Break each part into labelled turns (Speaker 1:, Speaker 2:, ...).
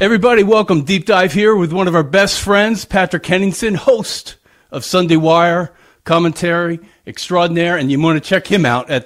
Speaker 1: Everybody, welcome. Deep Dive here with one of our best friends, Patrick Henningsen, host of Sunday Wire, commentary extraordinaire, and you want to check him out at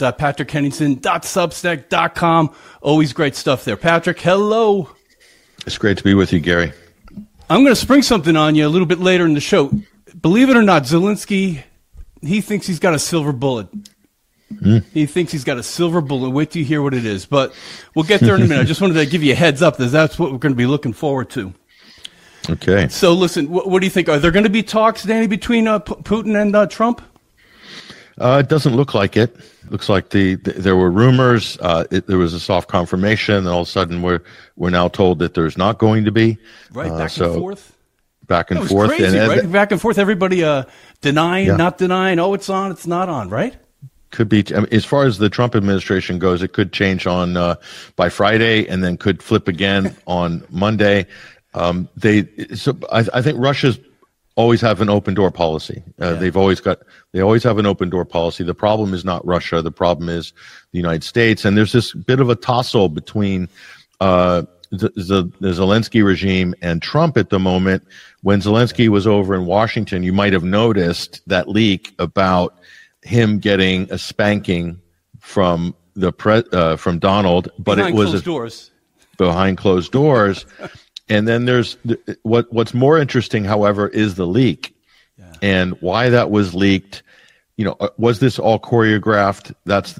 Speaker 1: patrickhenningsen.substack.com. Always great stuff there. Patrick, hello.
Speaker 2: It's great to be with you, Gary.
Speaker 1: I'm going to spring something on you a little bit later in the show. Believe it or not, Zelensky, he thinks he's got a silver bullet. He thinks he's got a silver bullet. Wait till you hear what it is. But we'll get there in a minute. I just wanted to give you a heads up that that's what we're going to be looking forward to.
Speaker 2: Okay.
Speaker 1: So listen, what do you think? Are there going to be talks, Danny, between Putin and Trump?
Speaker 2: It doesn't look like it. Looks like there were rumors. There was a soft confirmation, and all of a sudden we're now told that there's not going to be.
Speaker 1: Right, back and forth.
Speaker 2: Back and forth.
Speaker 1: Crazy, right? Back and forth. Everybody denying, not denying. Oh, it's on, it's not on, right?
Speaker 2: Could be. I mean, as far as the Trump administration goes, it could change on by Friday, and then could flip again on Monday. I think Russia's always have an open door policy. They always have an open door policy. The problem is not Russia. The problem is the United States. And there's this bit of a tussle between the Zelensky regime and Trump at the moment. When Zelensky was over in Washington, you might have noticed that leak about him getting a spanking from from Donald, but
Speaker 1: behind
Speaker 2: it was
Speaker 1: closed doors.
Speaker 2: Behind closed doors. And then there's what's more interesting, however, is the leak, and why that was leaked. Was this all choreographed? That's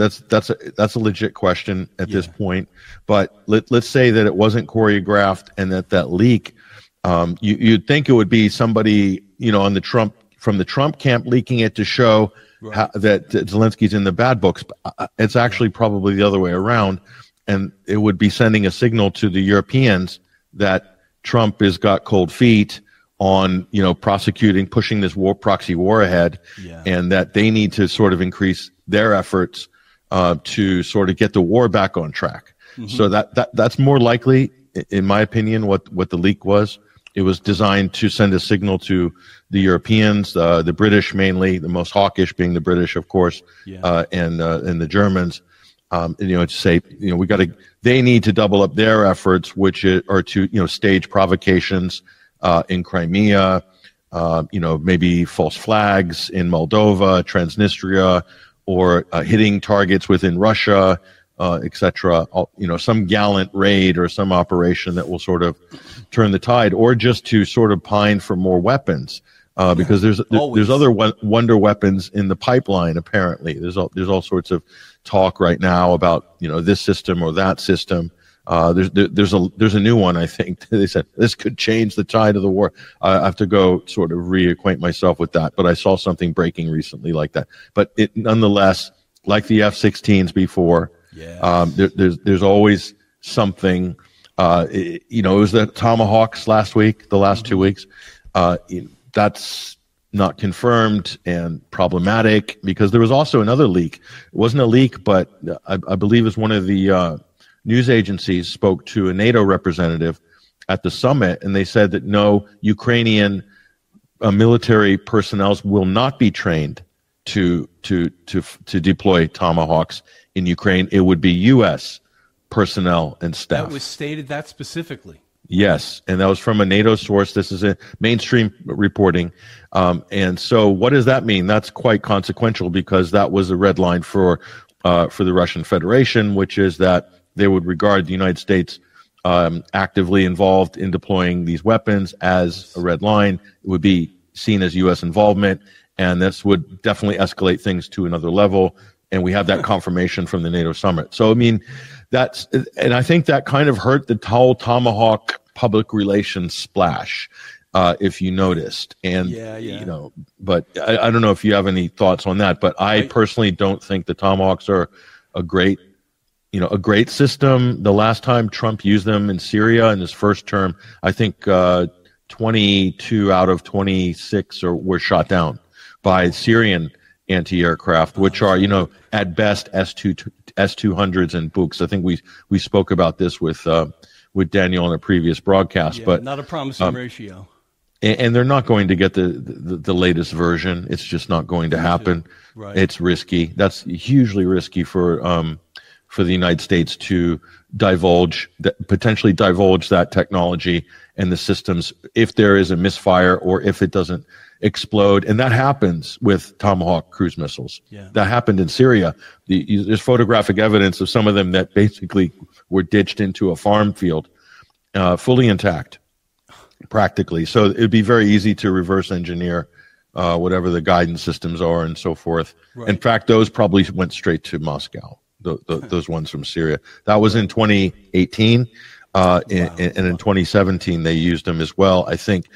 Speaker 2: a legit question at this point. But let's say that it wasn't choreographed, and that leak, you'd think it would be somebody on from the Trump camp leaking it to show that Zelensky's in the bad books. But it's actually probably the other way around, and it would be sending a signal to the Europeans that Trump has got cold feet on, pushing this proxy war ahead, and that they need to sort of increase their efforts to sort of get the war back on track. Mm-hmm. So that's more likely, in my opinion, what the leak was. It was designed to send a signal to the Europeans, the British mainly, the most hawkish being the British, of course, and the Germans. To say, they need to double up their efforts, which are to, stage provocations in Crimea, maybe false flags in Moldova, Transnistria, or hitting targets within Russia, etc. Some gallant raid or some operation that will sort of turn the tide, or just to sort of pine for more weapons. Because there's other wonder weapons in the pipeline. Apparently, there's all sorts of talk right now about this system or that system. There's a new one. I think they said this could change the tide of the war. I have to go sort of reacquaint myself with that. But I saw something breaking recently like that. But it nonetheless, like the F-16s before, there's always something. It was the Tomahawks last week, the last 2 weeks. That's not confirmed and problematic, because there was also another leak. It wasn't a leak, but I believe it's one of the news agencies spoke to a NATO representative at the summit, and they said that no Ukrainian military personnel will not be trained to deploy Tomahawks in Ukraine. It would be U.S. personnel and staff.
Speaker 1: That was stated that specifically.
Speaker 2: Yes, and that was from a NATO source. This is a mainstream reporting. And so what does that mean? That's quite consequential, because that was a red line for the Russian Federation, which is that they would regard the United States actively involved in deploying these weapons as a red line. It would be seen as U.S. involvement, and this would definitely escalate things to another level. And we have that confirmation from the NATO summit. So, I mean, and I think that kind of hurt the whole Tomahawk public relations splash, if you noticed. And, but I don't know if you have any thoughts on that, but I personally don't think the Tomahawks are a great system. The last time Trump used them in Syria in his first term, I think 22 out of 26 were shot down by Syrian anti-aircraft, which are, at best S-200s and Buks. I think we spoke about this with Daniel in a previous broadcast, but
Speaker 1: not a promising ratio.
Speaker 2: And they're not going to get the latest version. It's just not going to happen.
Speaker 1: Right.
Speaker 2: It's risky. That's hugely risky for for the United States to potentially divulge that technology and the systems if there is a misfire or if it doesn't explode. And that happens with Tomahawk cruise missiles.
Speaker 1: Yeah.
Speaker 2: That happened in Syria. There's photographic evidence of some of them that basically were ditched into a farm field, fully intact, practically. So it'd be very easy to reverse engineer whatever the guidance systems are and so forth. Right. In fact, those probably went straight to Moscow. Those ones from Syria. That was in 2018, and in 2017 they used them as well. I think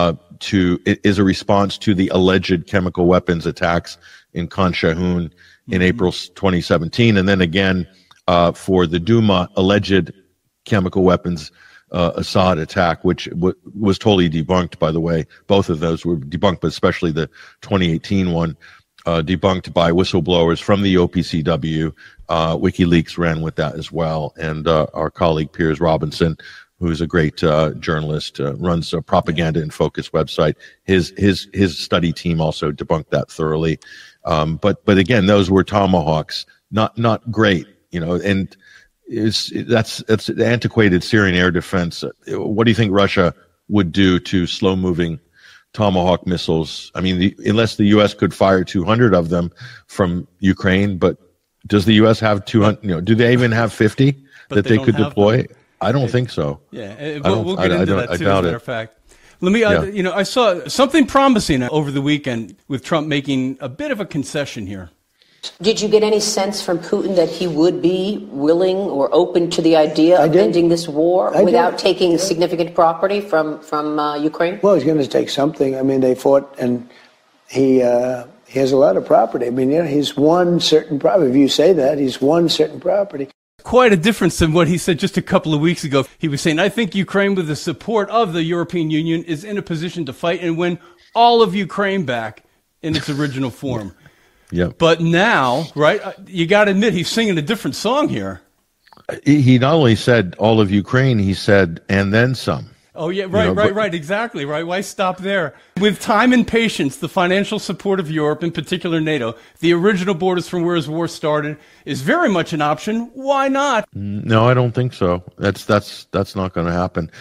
Speaker 2: it is a response to the alleged chemical weapons attacks in Khan Shaykhun in April 2017, and then again for the Duma alleged chemical weapons Assad attack, which was totally debunked. By the way, both of those were debunked, but especially the 2018 one. Debunked by whistleblowers from the OPCW. WikiLeaks ran with that as well. And our colleague Piers Robinson, who's a great journalist, runs a Propaganda in Focus website. His study team also debunked that thoroughly. But again, those were Tomahawks, not great, and that's the antiquated Syrian air defense. What do you think Russia would do to slow-moving Tomahawk missiles? I mean, unless the U.S. could fire 200 of them from Ukraine, but does the U.S. have 200? Do they even have 50 that they could deploy? I don't think so.
Speaker 1: Yeah, we'll get into that too. As a matter of fact, let me. I saw something promising over the weekend with Trump making a bit of a concession here.
Speaker 3: Did you get any sense from Putin that he would be willing or open to the idea of ending this war without taking significant property from Ukraine?
Speaker 4: Well, he's going to take something. I mean, they fought, and he has a lot of property. I mean, he's won certain property. If you say that, he's won certain property.
Speaker 1: Quite a difference than what he said just a couple of weeks ago. He was saying, I think Ukraine, with the support of the European Union, is in a position to fight and win all of Ukraine back in its original form.
Speaker 2: Yeah.
Speaker 1: But now, right, you got to admit, he's singing a different song here.
Speaker 2: He not only said all of Ukraine, he said, and then some.
Speaker 1: Oh, yeah, right, exactly, right. Why stop there? With time and patience, the financial support of Europe, in particular NATO, the original borders from where his war started, is very much an option. Why not?
Speaker 2: No, I don't think so. That's not going to happen.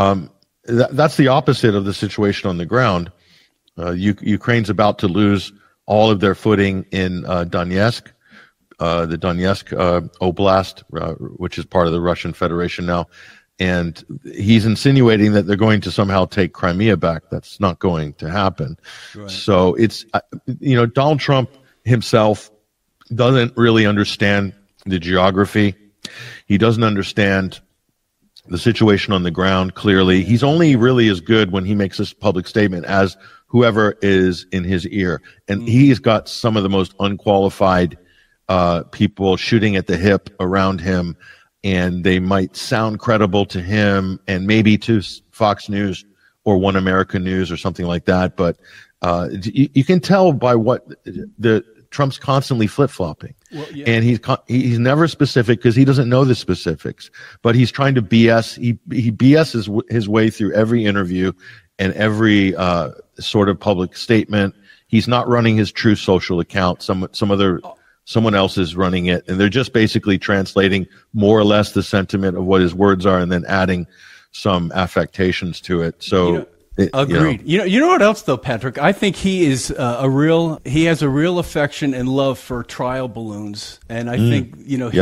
Speaker 2: That's the opposite of the situation on the ground. Ukraine's about to lose all of their footing in Donetsk, the Donetsk Oblast, which is part of the Russian Federation now. And he's insinuating that they're going to somehow take Crimea back. That's not going to happen. Right. So it's, Donald Trump himself doesn't really understand the geography. He doesn't understand the situation on the ground clearly. He's only really as good when he makes this public statement as whoever is in his ear. And he's got some of the most unqualified people shooting at the hip around him, and they might sound credible to him and maybe to Fox News or One America News or something like that. But you can tell by what Trump's constantly flip-flopping. Well, yeah. And he's never specific because he doesn't know the specifics. But he's trying to BS. He BS's his way through every interview and every sort of public statement. He's not running his true social account. Someone else is running it, and they're just basically translating more or less the sentiment of what his words are, and then adding some affectations to it. So,
Speaker 1: agreed. You know what else though, Patrick? I think he is he has a real affection and love for trial balloons, and I think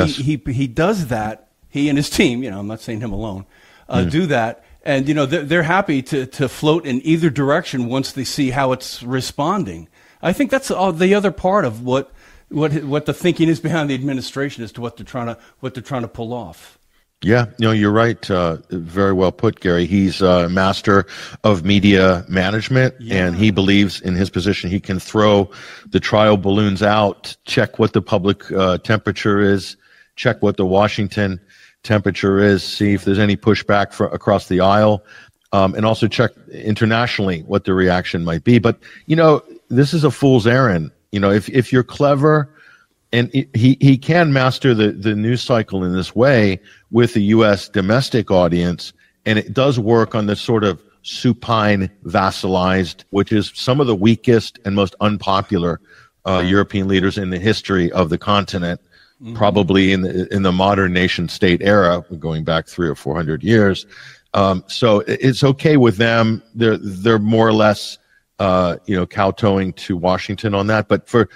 Speaker 1: he does that. He and his team. I'm not saying him alone. Do that. And, they're happy to float in either direction once they see how it's responding. I think that's the other part of what the thinking is behind the administration as to what they're trying to pull off.
Speaker 2: Yeah, you're right. Very well put, Gary. He's a master of media management, and he believes in his position he can throw the trial balloons out, check what the public temperature is, check what the Washington temperature is, see if there's any pushback across the aisle, and also check internationally what the reaction might be. But, this is a fool's errand. If you're clever, and he can master the news cycle in this way with the U.S. domestic audience, and it does work on this sort of supine, vassalized, which is some of the weakest and most unpopular European leaders in the history of the continent. probably in the modern nation state era, going back 300 or 400 years. So it's okay with them. They're more or less, kowtowing to Washington on that. But for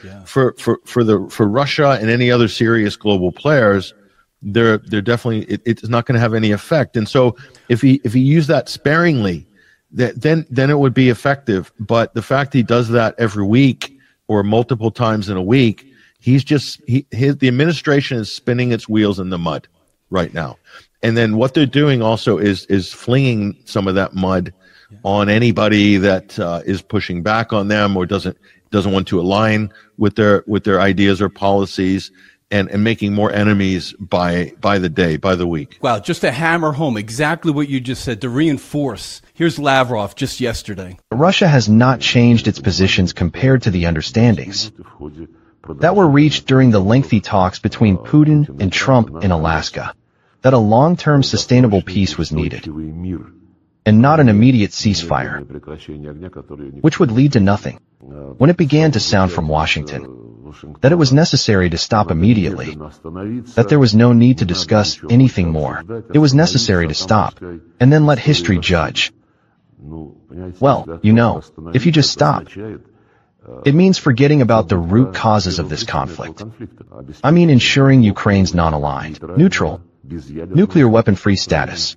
Speaker 2: Russia and any other serious global players, they're definitely, it's not going to have any effect. And so if he used that sparingly, then it would be effective. But the fact he does that every week or multiple times in a week, the administration is spinning its wheels in the mud right now. And then what they're doing also is flinging some of that mud on anybody that is pushing back on them or doesn't want to align with their ideas or policies, and making more enemies by the day, by the week.
Speaker 1: Wow, just to hammer home exactly what you just said, to reinforce. Here's Lavrov just yesterday.
Speaker 5: Russia has not changed its positions compared to the understandings that were reached during the lengthy talks between Putin and Trump in Alaska, that a long-term sustainable peace was needed, and not an immediate ceasefire, which would lead to nothing. When it began to sound from Washington that it was necessary to stop immediately, that there was no need to discuss anything more, it was necessary to stop, and then let history judge. Well, if you just stop, it means forgetting about the root causes of this conflict. I mean ensuring Ukraine's non-aligned, neutral, nuclear weapon-free status,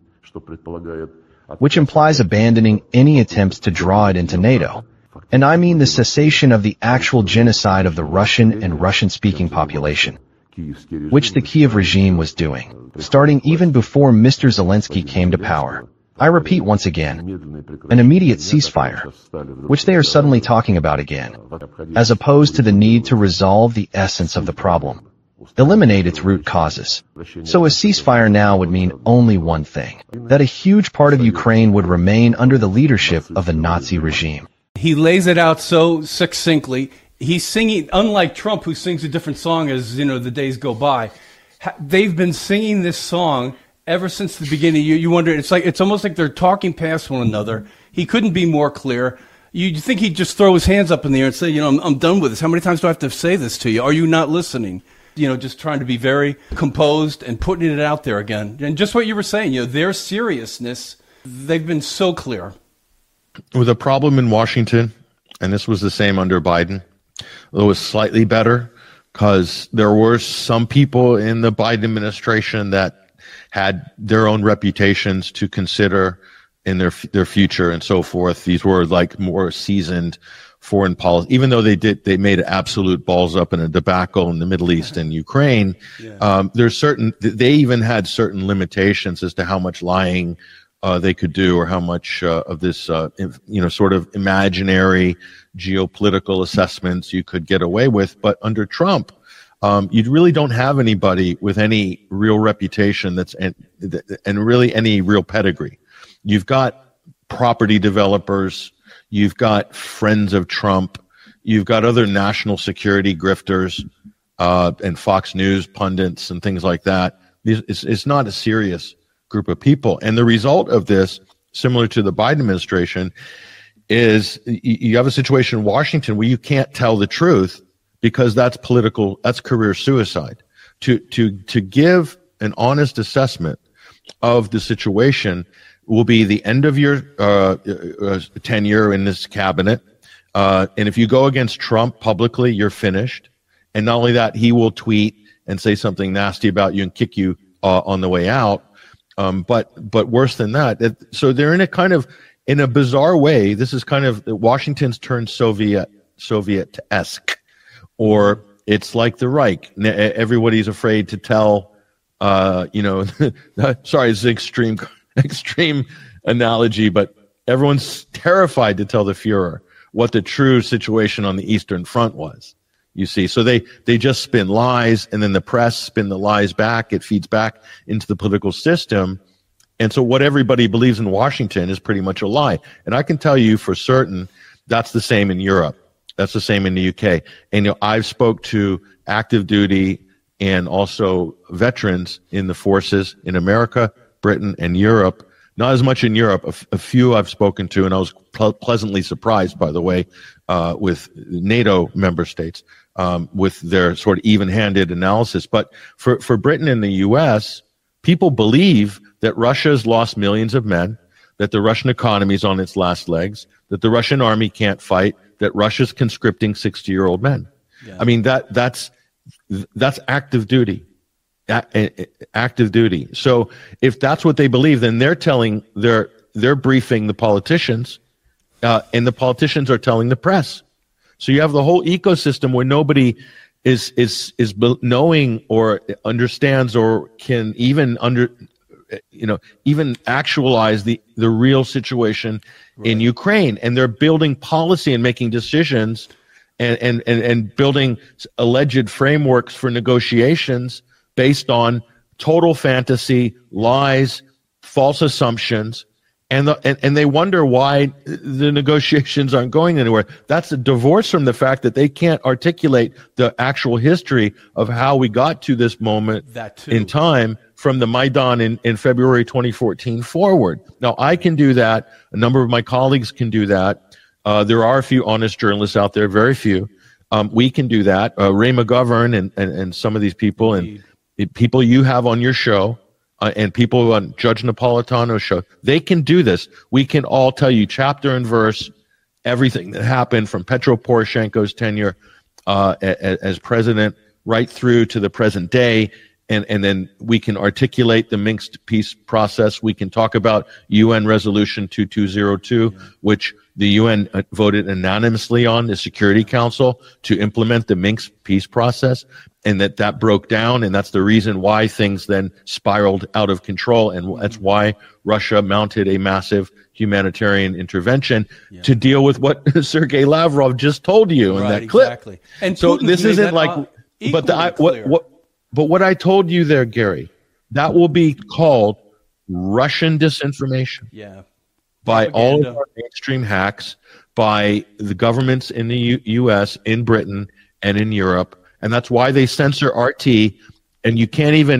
Speaker 5: which implies abandoning any attempts to draw it into NATO. And I mean the cessation of the actual genocide of the Russian and Russian-speaking population, which the Kiev regime was doing, starting even before Mr. Zelensky came to power. I repeat once again, an immediate ceasefire, which they are suddenly talking about again, as opposed to the need to resolve the essence of the problem, eliminate its root causes. So a ceasefire now would mean only one thing, that a huge part of Ukraine would remain under the leadership of the Nazi regime.
Speaker 1: He lays it out so succinctly. He's singing, unlike Trump, who sings a different song as the days go by. They've been singing this song ever since the beginning. You wonder, it's almost like they're talking past one another. He couldn't be more clear. You'd think he'd just throw his hands up in the air and say, I'm done with this. How many times do I have to say this to you? Are you not listening? Just trying to be very composed and putting it out there again. And just what you were saying, their seriousness, they've been so clear.
Speaker 2: With a problem in Washington, and this was the same under Biden, it was slightly better because there were some people in the Biden administration that had their own reputations to consider in their future and so forth. These were like more seasoned foreign policy, even though they made absolute balls up in a debacle in the Middle East and Ukraine. Yeah. They even had certain limitations as to how much lying they could do, or how much of this, sort of imaginary geopolitical assessments you could get away with. But under Trump, you really don't have anybody with any real reputation and really any real pedigree. You've got property developers, you've got friends of Trump, you've got other national security grifters, and Fox News pundits and things like that. It's not a serious group of people. And the result of this, similar to the Biden administration, is you have a situation in Washington where you can't tell the truth because that's career suicide. To give an honest assessment of the situation will be the end of your tenure in this cabinet. And if you go against Trump publicly, you're finished. And not only that, he will tweet and say something nasty about you and kick you on the way out. But worse than that, so they're in a bizarre way. This is kind of Washington's turned Soviet-esque, or it's like the Reich. Everybody's afraid to tell. Sorry, it's an extreme analogy, but everyone's terrified to tell the Fuhrer what the true situation on the Eastern Front was. You see, so they just spin lies, and then the press spin the lies back. It feeds back into the political system. And so what everybody believes in Washington is pretty much a lie. And I can tell you for certain that's the same in Europe. That's the same in the UK. And I've spoke to active duty and also veterans in the forces in America, Britain, and Europe. Not as much in Europe. A few I've spoken to, and I was pleasantly surprised, by the way, with NATO member states. with their sort of even-handed analysis. But for Britain and the U.S., people believe that Russia has lost millions of men, that the Russian economy is on its last legs, that the Russian army can't fight, that Russia's conscripting 60-year-old men. Yeah. I mean, that's active duty. Active duty. So if that's what they believe, then they're briefing the politicians, and the politicians are telling the press. So you have the whole ecosystem where nobody is knowing or understands or can even even actualize the real situation in Ukraine. And they're building policy and making decisions and building alleged frameworks for negotiations based on total fantasy, lies, false assumptions. And they wonder why the negotiations aren't going anywhere. That's a divorce from the fact that they can't articulate the actual history of how we got to this moment in time from the Maidan in February 2014 forward. Now, I can do that. A number of my colleagues can do that. There are a few honest journalists out there, very few. We can do that. Ray McGovern and some of these people and people you have on your show, and people on Judge Napolitano's show, they can do this. We can all tell you chapter and verse, everything that happened from Petro Poroshenko's tenure as president right through to the present day. And then we can articulate the Minsk peace process. We can talk about UN Resolution 2202, which the UN voted anonymously on the Security Council to implement the Minsk peace process, and that broke down, and that's the reason why things then spiraled out of control, and that's why Russia mounted a massive humanitarian intervention to deal with what Sergei Lavrov just told you in that clip.
Speaker 1: Exactly. And
Speaker 2: so
Speaker 1: Putin's
Speaker 2: this isn't like, but what I told you there, Gary, that will be called Russian disinformation.
Speaker 1: Yeah.
Speaker 2: By all of our mainstream hacks, by the governments in the U.S., in Britain, and in Europe. And that's why they censor RT, and the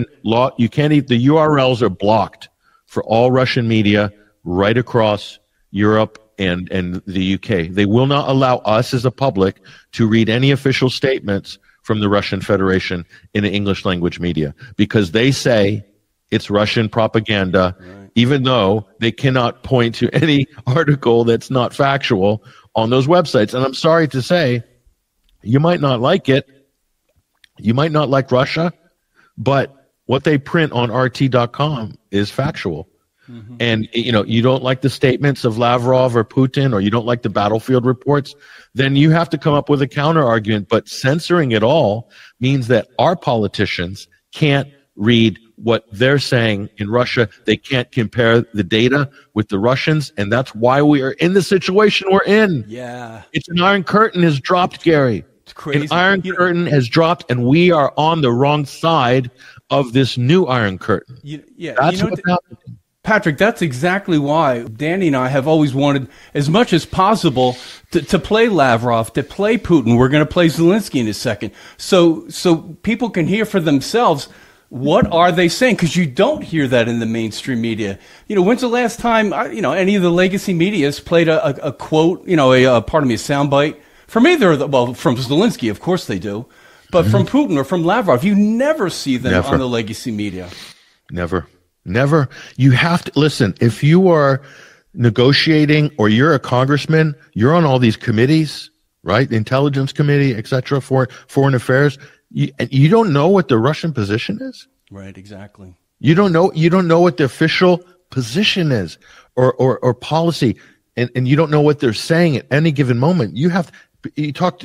Speaker 2: URLs are blocked for all Russian media right across Europe and the UK. They will not allow us as a public to read any official statements from the Russian Federation in the English language media, because they say it's Russian propaganda, even though they cannot point to any article that's not factual on those websites. And I'm sorry to say, you might not like it. You might not like Russia, but what they print on RT.com is factual. Mm-hmm. And, you don't like the statements of Lavrov or Putin, or you don't like the battlefield reports, then you have to come up with a counter argument. But censoring it all means that our politicians can't read what they're saying in Russia. They can't compare the data with the Russians, and that's why we are in the situation we're in.
Speaker 1: Yeah.
Speaker 2: It's an iron curtain has dropped, Gary.
Speaker 1: It's crazy.
Speaker 2: An iron curtain has dropped, and we are on the wrong side of this new iron curtain. That's what's happening.
Speaker 1: Patrick, that's exactly why Danny and I have always wanted, as much as possible, to play Lavrov, to play Putin. We're going to play Zelensky in a second. So people can hear for themselves, what are they saying? Because you don't hear that in the mainstream media. When's the last time, any of the legacy media has played a quote, a soundbite from either from Zelensky, of course they do, but from Putin or from Lavrov, you never see them on the legacy media.
Speaker 2: Never. You have to listen. If you are negotiating or you're a congressman, you're on all these committees, right? The Intelligence Committee, etc., Foreign Affairs. You don't know what the Russian position is.
Speaker 1: Right, exactly.
Speaker 2: You don't know what the official position is or policy, and you don't know what they're saying at any given moment. You talk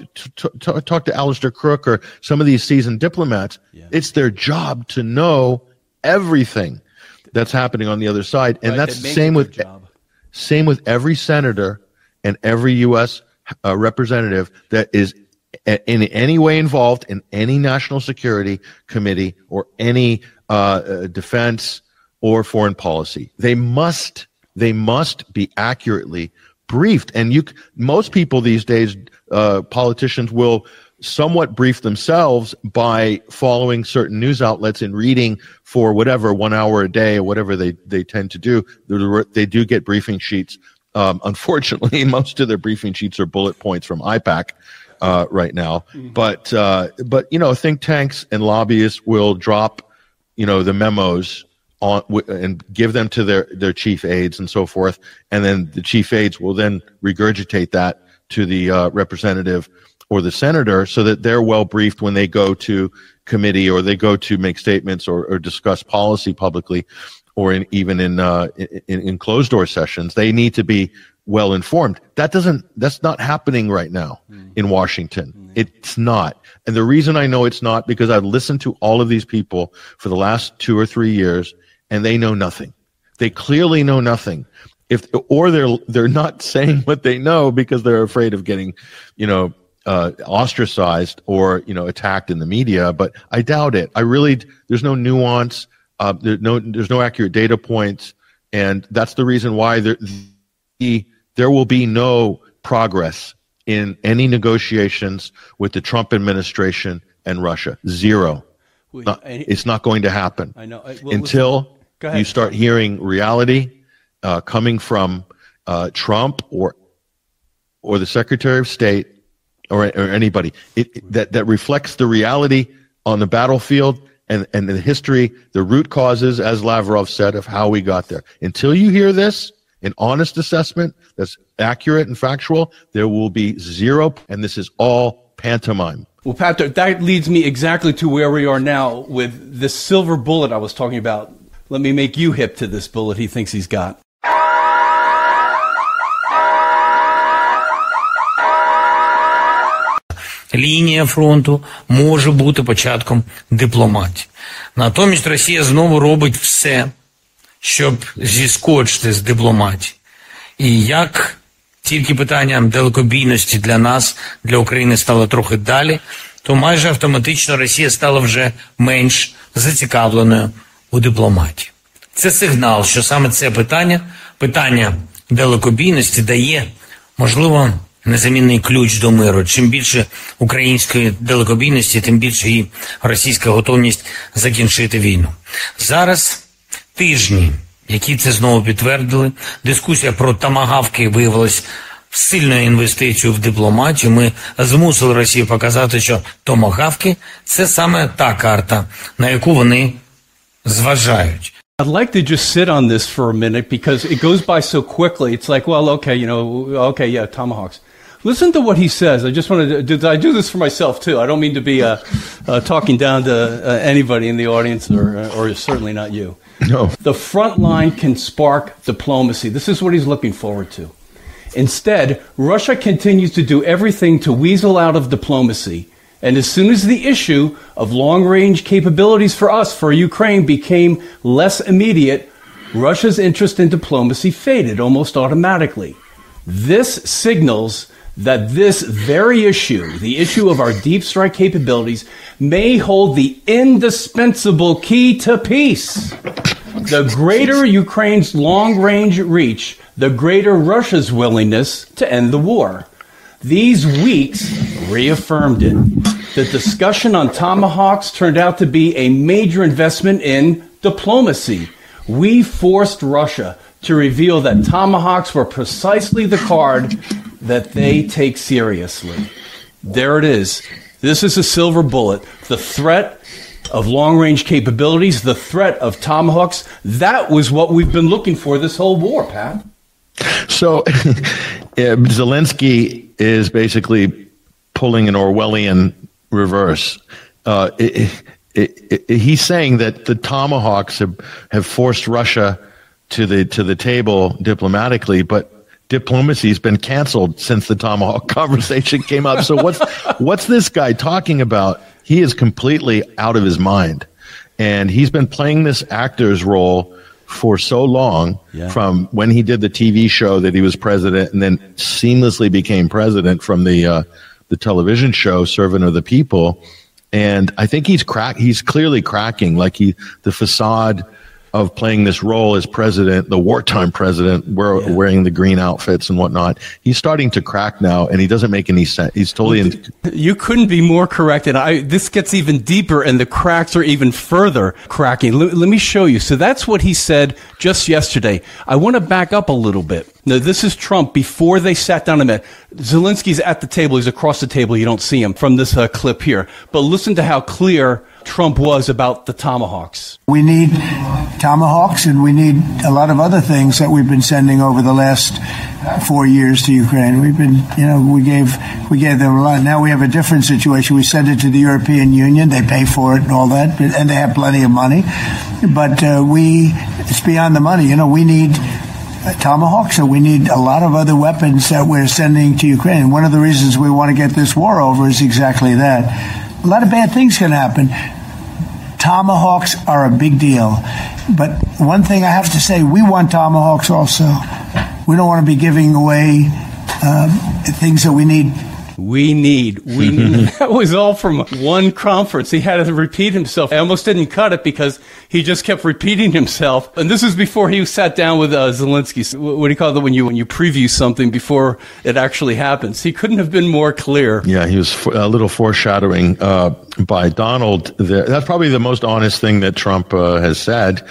Speaker 2: to Alistair Crook or some of these seasoned diplomats. Yeah. It's their job to know everything that's happening on the other side, and that's the same with every senator and every U.S. Representative that is in any way involved in any national security committee or any defense or foreign policy. They must be accurately briefed. And most people these days, politicians will somewhat brief themselves by following certain news outlets and reading for 1 hour a day or whatever they tend to do. They do get briefing sheets. Unfortunately, most of their briefing sheets are bullet points from IPAC. right now. But think tanks and lobbyists will drop, the memos on and give them to their chief aides and so forth, and then the chief aides will then regurgitate that to the representative or the senator, so that they're well briefed when they go to committee or they go to make statements or discuss policy publicly, or even in closed door sessions. They need to be well informed. That's not happening right now in Washington. It's not. And the reason I know it's not, because I've listened to all of these people for the last 2 or 3 years, and they know nothing. They clearly know nothing. Or they're not saying what they know because they're afraid of getting, ostracized or attacked in the media. But I doubt it. There's no nuance. There's no accurate data points, and that's the reason why there will be no progress in any negotiations with the Trump administration and Russia. Zero. It's not going to happen.
Speaker 1: I know.
Speaker 2: Until you start hearing reality coming from Trump or the Secretary of State or anybody that reflects the reality on the battlefield and the history, the root causes, as Lavrov said, of how we got there. Until you hear this, an honest assessment that's accurate and factual, there will be zero, and this is all pantomime.
Speaker 1: Well, Pat, that leads me exactly to where we are now with this silver bullet I was talking about. Let me make you hip to this bullet he thinks he's got.
Speaker 6: Лінія фронту може бути початком дипломатії. Натомість Росія знову робить все, щоб зіскочити з дипломатії. І як тільки питання далекобійності для нас, для України стало трохи далі, то майже автоматично Росія стала вже менш зацікавленою у дипломатії. Це сигнал, що саме це питання далекобійності дає, можливо, незамінний ключ до миру. Чим більше української далекобійності, тим більше і російська готовність закінчити війну. Зараз тижні, які це знову підтвердили, дискусія про томагавки виявилась сильною інвестицією в дипломатію. Ми змусили Росію показати, що томагавки – це саме та карта, на яку вони зважають.
Speaker 1: I'd like to just sit on this for a minute because it goes by so quickly. It's like, well, okay, tomahawks. Listen to what he says. I just want to I do this for myself too. I don't mean to be talking down to anybody in the audience or certainly not you.
Speaker 2: No.
Speaker 1: The front line can spark diplomacy. This is what he's looking forward to. Instead, Russia continues to do everything to weasel out of diplomacy. And as soon as the issue of long-range capabilities for us, for Ukraine, became less immediate, Russia's interest in diplomacy faded almost automatically. This signals that this very issue, the issue of our deep strike capabilities, may hold the indispensable key to peace. The greater Ukraine's long-range reach, the greater Russia's willingness to end the war. These weeks reaffirmed it. The discussion on tomahawks turned out to be a major investment in diplomacy. We forced Russia to reveal that tomahawks were precisely the card that they take seriously. There it is. This is a silver bullet. The threat of long-range capabilities, the threat of tomahawks, that was what we've been looking for this whole war, Pat.
Speaker 2: So Zelensky is basically pulling an Orwellian reverse. He's saying that the tomahawks have forced Russia to the table diplomatically, but diplomacy's been canceled since the tomahawk conversation came up. So what's this guy talking about? He is completely out of his mind, and he's been playing this actor's role for so long, from when he did the TV show that he was president and then seamlessly became president from the television show Servant of the People. And I think he's clearly cracking, like the facade of playing this role as president, the wartime president, wearing the green outfits and whatnot. He's starting to crack now, and he doesn't make any sense. He's totally.
Speaker 1: You couldn't be more correct, and this gets even deeper, and the cracks are even further cracking. Let me show you. So that's what he said just yesterday. I want to back up a little bit. Now, this is Trump before they sat down and met. Zelensky's at the table. He's across the table. You don't see him from this clip here. But listen to how clear Trump was about the Tomahawks.
Speaker 4: We need Tomahawks, and we need a lot of other things that we've been sending over the last 4 years to Ukraine. We've been, we gave them a lot. Now we have a different situation. We send it to the European Union. They pay for it and all that, and they have plenty of money. But it's beyond the money. We need Tomahawks, so we need a lot of other weapons that we're sending to Ukraine. One of the reasons we want to get this war over is exactly that. A lot of bad things can happen. Tomahawks are a big deal. But one thing I have to say, we want Tomahawks also. We don't want to be giving away things that we need.
Speaker 1: We need. That was all from one conference. He had to repeat himself. I almost didn't cut it because he just kept repeating himself. And this is before he sat down with Zelensky. What do you call it when you preview something before it actually happens? He couldn't have been more clear.
Speaker 2: Yeah, he was a little foreshadowing by Donald there. That's probably the most honest thing that Trump has said,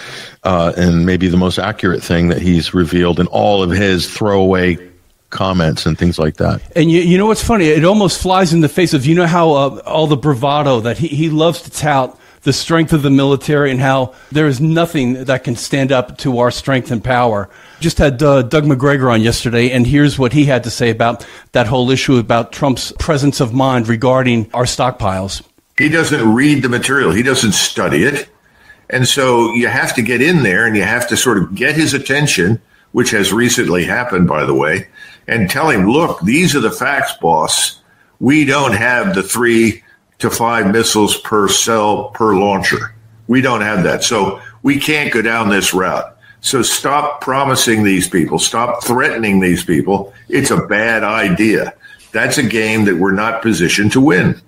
Speaker 2: and maybe the most accurate thing that he's revealed in all of his throwaway comments and things like that.
Speaker 1: And you know what's funny? It almost flies in the face of, how all the bravado that he loves to tout the strength of the military and how there is nothing that can stand up to our strength and power. Just had Doug McGregor on yesterday, and here's what he had to say about that whole issue about Trump's presence of mind regarding our stockpiles.
Speaker 7: He doesn't read the material. He doesn't study it. And so you have to get in there and you have to sort of get his attention, which has recently happened, by the way, and tell him, look, these are the facts, boss. We don't have the 3 to 5 missiles per cell per launcher. We don't have that. So we can't go down this route. So stop promising these people. Stop threatening these people. It's a bad idea. That's a game that we're not positioned to win.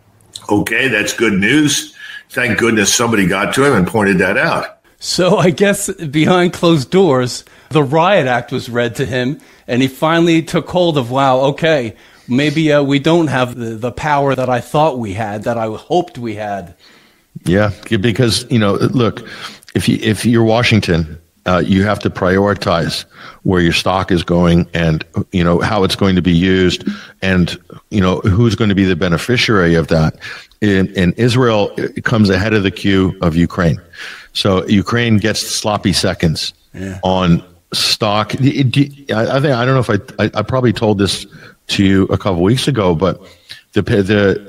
Speaker 7: Okay, that's good news. Thank goodness somebody got to him and pointed that out.
Speaker 1: So I guess behind closed doors, the Riot Act was read to him, and he finally took hold of, wow, okay, maybe we don't have the power that I thought we had, that I hoped we had.
Speaker 2: Yeah, because, look, if you're Washington, you have to prioritize where your stock is going and, how it's going to be used and, who's going to be the beneficiary of that. In Israel, it comes ahead of the queue of Ukraine. So Ukraine gets sloppy seconds on stock. I don't know if I probably told this to you a couple weeks ago, but there's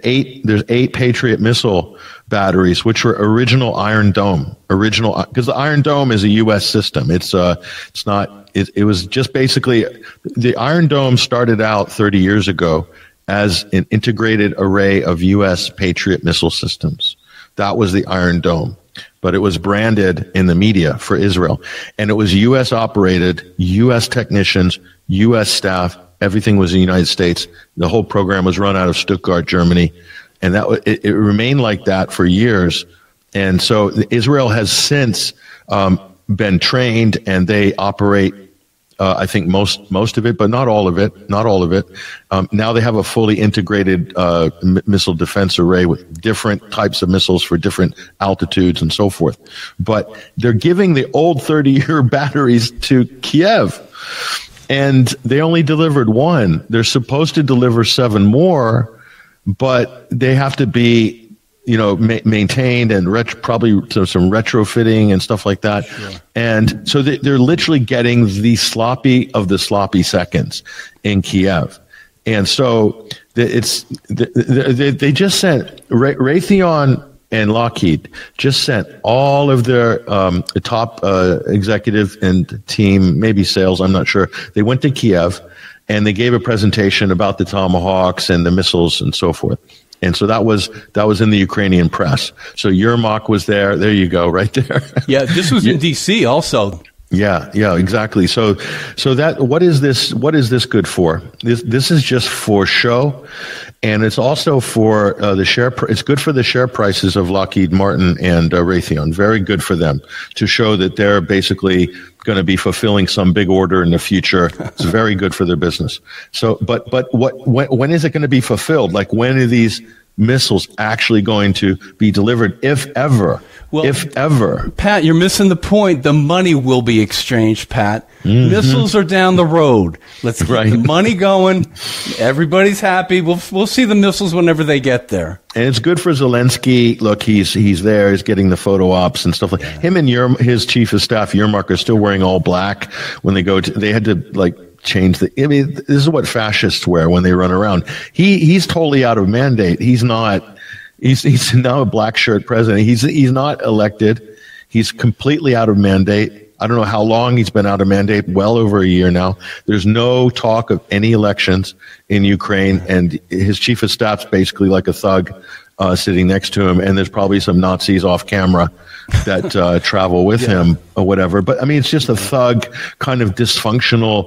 Speaker 2: 8 Patriot missile batteries, which were original Iron Dome, because the Iron Dome is a U.S. system. It was just basically, the Iron Dome started out 30 years ago as an integrated array of U.S. Patriot missile systems. That was the Iron Dome. But it was branded in the media for Israel. And it was U.S. operated, U.S. technicians, U.S. staff. Everything was in the United States. The whole program was run out of Stuttgart, Germany. And it remained like that for years. And so Israel has since been trained, and they operate, I think, most of it, but not all of it. Now they have a fully integrated missile defense array with different types of missiles for different altitudes and so forth. But they're giving the old 30-year batteries to Kiev, and they only delivered 1. They're supposed to deliver 7 more, but they have to be maintained and probably some retrofitting and stuff like that. Sure. And so they're literally getting the sloppy of the sloppy seconds in Kiev. And so they just sent Raytheon and Lockheed just sent all of their top executive and team, maybe sales, I'm not sure. They went to Kiev and they gave a presentation about the Tomahawks and the missiles and so forth. And so that was in the Ukrainian press. So Yermak was there. There you go, right there.
Speaker 1: Yeah, this was in D.C. also.
Speaker 2: Yeah, exactly. So that what is this good for? This is just for show, and it's also for the share. It's good for the share prices of Lockheed Martin and Raytheon. Very good for them to show that they're basically going to be fulfilling some big order in the future. It's very good for their business. So, but when is it going to be fulfilled? Like, when are these missiles actually going to be delivered, if ever?
Speaker 1: Well,
Speaker 2: if ever.
Speaker 1: Pat, you're missing the point. The money will be exchanged, Pat. Mm-hmm. Missiles are down the road. Let's keep the money going. Everybody's happy. We'll see the missiles whenever they get there.
Speaker 2: And it's good for Zelensky. Look, he's there. He's getting the photo ops and stuff like that. Him and his chief of staff, Yermak, are still wearing all black when they go to. They had to change I mean, this is what fascists wear when they run around. He's totally out of mandate. He's not. He's now a black shirt president. He's not elected. He's completely out of mandate. I don't know how long he's been out of mandate. Well over a year now. There's no talk of any elections in Ukraine, and his chief of staff's basically like a thug sitting next to him. And there's probably some Nazis off camera that travel with him or whatever. But I mean, it's just a thug kind of dysfunctional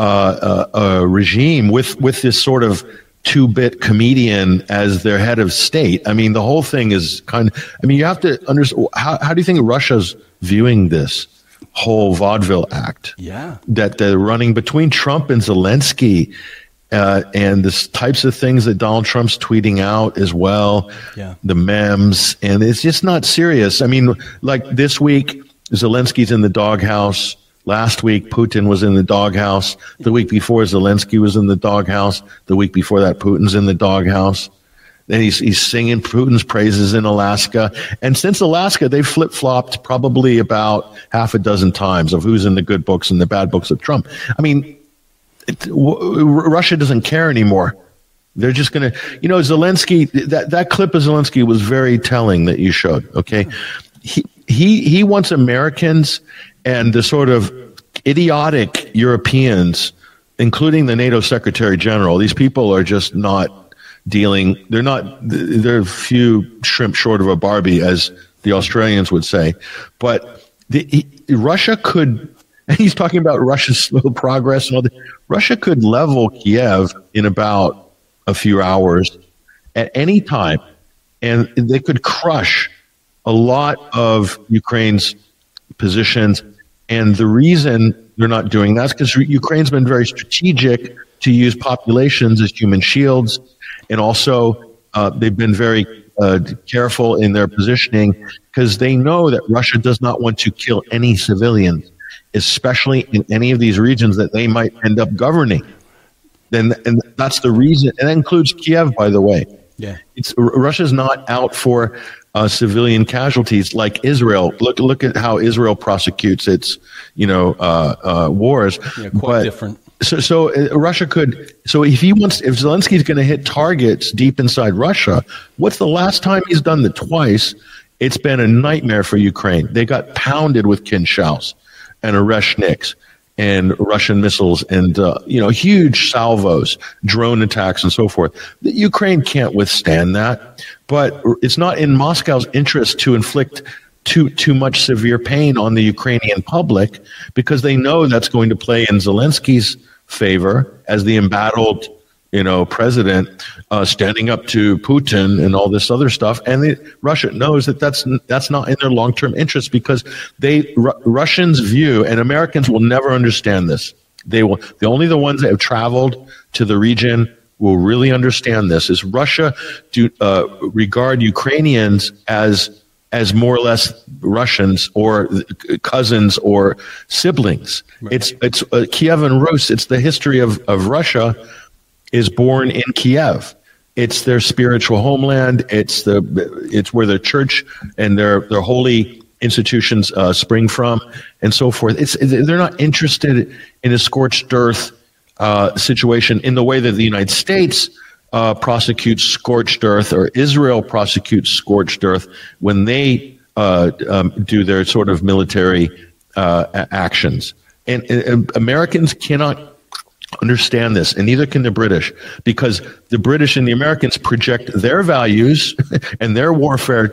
Speaker 2: regime with this sort of two-bit comedian as their head of state. I mean, the whole thing is you have to understand, how do you think Russia's viewing this whole vaudeville act?
Speaker 1: Yeah.
Speaker 2: That they're running between Trump and Zelensky, and the types of things that Donald Trump's tweeting out as well, the memes, and it's just not serious. I mean, like this week, Zelensky's in the doghouse. Last week, Putin was in the doghouse. The week before, Zelensky was in the doghouse. The week before that, Putin's in the doghouse. Then he's singing Putin's praises in Alaska. And since Alaska, they've flip-flopped probably about half a dozen times of who's in the good books and the bad books of Trump. I mean, Russia doesn't care anymore. They're just going to, Zelensky, that clip of Zelensky was very telling that you showed, okay? He wants Americans and the sort of idiotic Europeans, including the NATO Secretary General. These people are just not dealing. They're a few shrimp short of a Barbie, as the Australians would say. But Russia could, and he's talking about Russia's slow progress and all that. Russia could level Kiev in about a few hours at any time, and they could crush a lot of Ukraine's positions. And the reason they're not doing that is because Ukraine's been very strategic to use populations as human shields. And also, they've been very careful in their positioning because they know that Russia does not want to kill any civilians, especially in any of these regions that they might end up governing. And that's the reason. And that includes Kiev, by the way.
Speaker 1: Yeah,
Speaker 2: Russia's not out for civilian casualties like Israel. Look at how Israel prosecutes its wars.
Speaker 1: Yeah, quite different.
Speaker 2: So Russia could. So if Zelensky's going to hit targets deep inside Russia, what's the last time he's done that? Twice. It's been a nightmare for Ukraine. They got pounded with Kinshaus and Oreshniks and Russian missiles and huge salvos, drone attacks, and so forth. The Ukraine can't withstand that, but it's not in Moscow's interest to inflict too much severe pain on the Ukrainian public because they know that's going to play in Zelensky's favor as the embattled president standing up to Putin and all this other stuff. And Russia knows that that's not in their long-term interest because Russians view, and Americans will never understand this. Only the ones that have traveled to the region will really understand this, is Russia regard Ukrainians as more or less Russians or cousins or siblings. Right. It's Kiev and Rus. It's the history of Russia is born in Kiev. It's their spiritual homeland. It's where their church and their holy institutions spring from, and so forth. They're not interested in a scorched earth situation in the way that the United States prosecutes scorched earth, or Israel prosecutes scorched earth when they do their sort of military actions. And Americans cannot understand this, and neither can the British, because the British and the Americans project their values and their warfare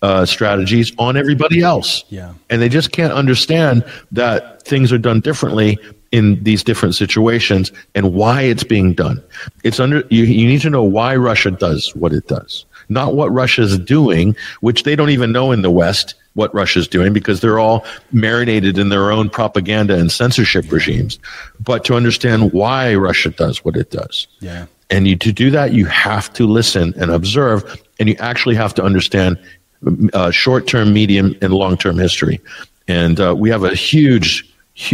Speaker 2: strategies on everybody else.
Speaker 1: Yeah.
Speaker 2: And they just can't understand that things are done differently in these different situations and why it's being done. You need to know why Russia does what it does, not what Russia's doing, which they don't even know in the West what Russia's doing because they're all marinated in their own propaganda and censorship regimes, but to understand why Russia does what it does.
Speaker 1: Yeah.
Speaker 2: And to do that, you have to listen and observe, and you actually have to understand short-term, medium, and long-term history. And we have a huge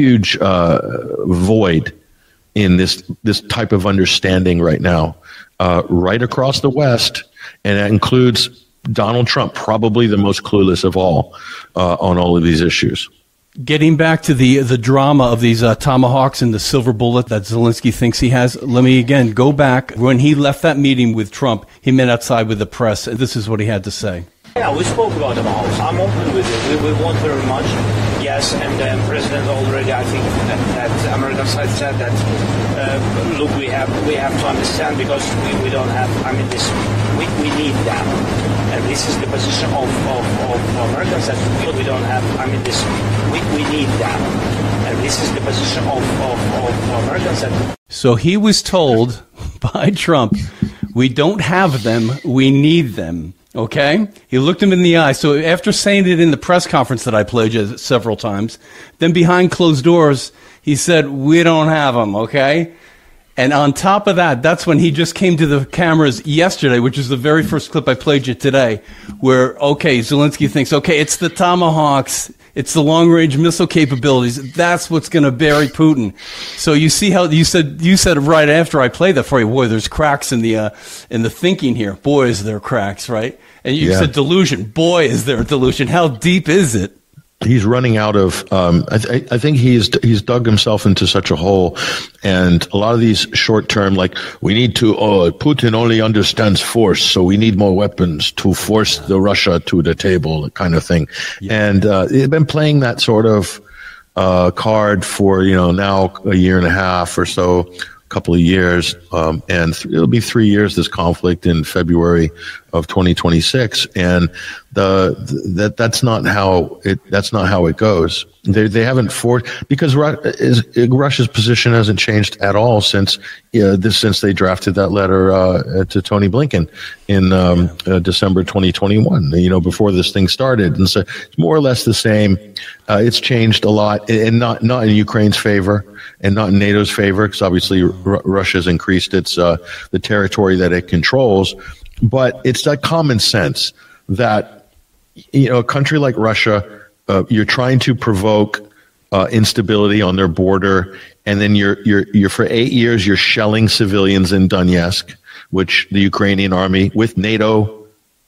Speaker 2: void in this type of understanding right now, right across the West, and that includes Donald Trump, probably the most clueless of all on all of these issues.
Speaker 1: Getting back to the drama of these Tomahawks and the silver bullet that Zelensky thinks he has, let me again go back. When he left that meeting with Trump, he met outside with the press, and this is what he had to say.
Speaker 8: Yeah, we spoke about the Tomahawks. I'm open with it. We want very much. Yes, and the president already, I think, that American side said that, look, we have to understand because we don't have, we need them. And this is the position of Americans that we don't have, we need them. And this is the position of Americans that...
Speaker 1: So he was told by Trump, we don't have them, we need them. Okay? He looked him in the eye. So after saying it in the press conference that I played you several times, then behind closed doors, he said, we don't have them, okay? And on top of that, that's when he just came to the cameras yesterday, which is the very first clip I played you today, where, okay, Zelensky thinks, okay, it's the Tomahawks, it's the long-range missile capabilities, that's what's going to bury Putin. So you see how you said right after I played that for you, boy, there's cracks in the thinking here. Boy, is there cracks, right? And you said delusion. Boy, is there a delusion. How deep is it?
Speaker 2: He's running out of. I think he's dug himself into such a hole, and a lot of these short term, like we need to. Putin only understands force, so we need more weapons to force the Russia to the table, kind of thing. Yeah. And they've been playing that sort of card for now a year and a half or so. Couple of years, and it'll be 3 years, this conflict in February of 2026, and that's not how it goes. They haven't forced, because Russia's position hasn't changed at all since they drafted that letter to Tony Blinken in December 2021. Before this thing started, and so it's more or less the same. It's changed a lot, and not in Ukraine's favor, and not in NATO's favor, because obviously Russia's increased its the territory that it controls. But it's that common sense that a country like Russia, you're trying to provoke instability on their border, and then you're for 8 years you're shelling civilians in Donetsk, which the Ukrainian army with NATO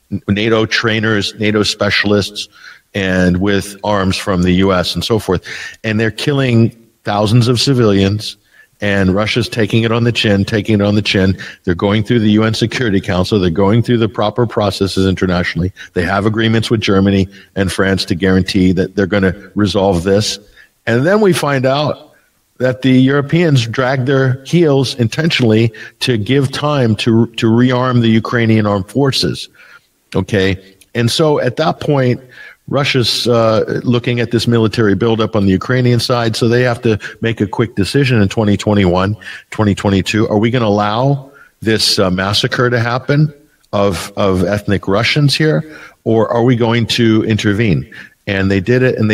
Speaker 2: trainers, NATO specialists, and with arms from the U.S. and so forth, and they're killing thousands of civilians, and Russia's taking it on the chin. They're going through the UN Security Council. They're going through the proper processes internationally. They have agreements with Germany and France to guarantee that they're going to resolve this. And then we find out that the Europeans dragged their heels intentionally to give time to rearm the Ukrainian armed forces. Okay? And so at that point, Russia's looking at this military buildup on the Ukrainian side, so they have to make a quick decision in 2021, 2022. Are we going to allow this massacre to happen of ethnic Russians here, or are we going to intervene? And they did it,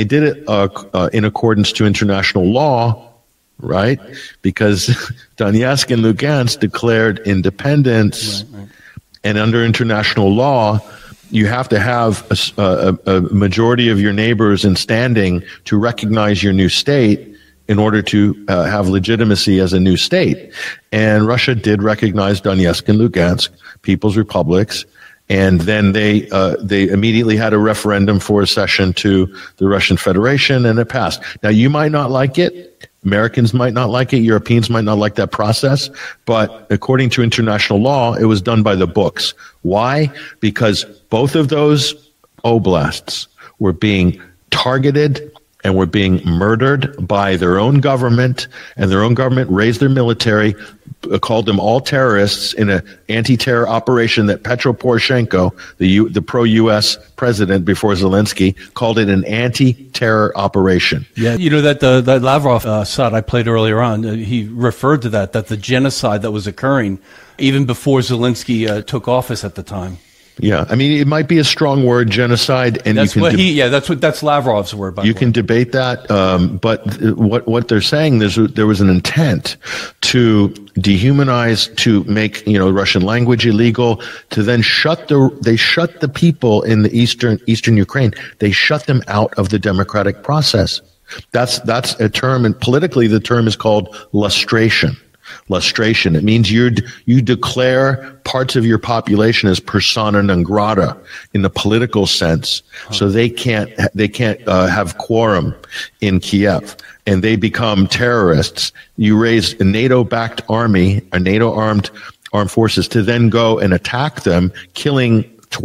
Speaker 2: in accordance to international law, right? Because Donetsk and Lugansk declared independence, right. And under international law, you have to have a majority of your neighbors in standing to recognize your new state in order to have legitimacy as a new state. And Russia did recognize Donetsk and Lugansk, people's republics, and then they immediately had a referendum for accession to the Russian Federation, and it passed. Now, you might not like it. Americans might not like it. Europeans might not like that process. But according to international law, it was done by the books. Why? Because both of those oblasts were being targeted and were being murdered by their own government, and their own government raised their military, called them all terrorists in an anti-terror operation that Petro Poroshenko, the pro-U.S. president before Zelensky, called it an anti-terror operation.
Speaker 1: Yeah, you know that that Lavrov side I played earlier on, he referred to that the genocide that was occurring even before Zelensky took office at the time.
Speaker 2: Yeah, I mean, it might be a strong word, genocide, and
Speaker 1: that's
Speaker 2: you can
Speaker 1: that's Lavrov's word. By
Speaker 2: you
Speaker 1: the way.
Speaker 2: can debate that, but what they're saying there was an intent to dehumanize, to make Russian language illegal, to then shut the people in the eastern Ukraine. They shut them out of the democratic process. That's a term, and politically the term is called lustration. Lustration. It means you declare parts of your population as persona non grata in the political sense, so they can't have quorum in Kiev, and they become terrorists. You raise a NATO-backed army, a NATO armed forces, to then go and attack them, killing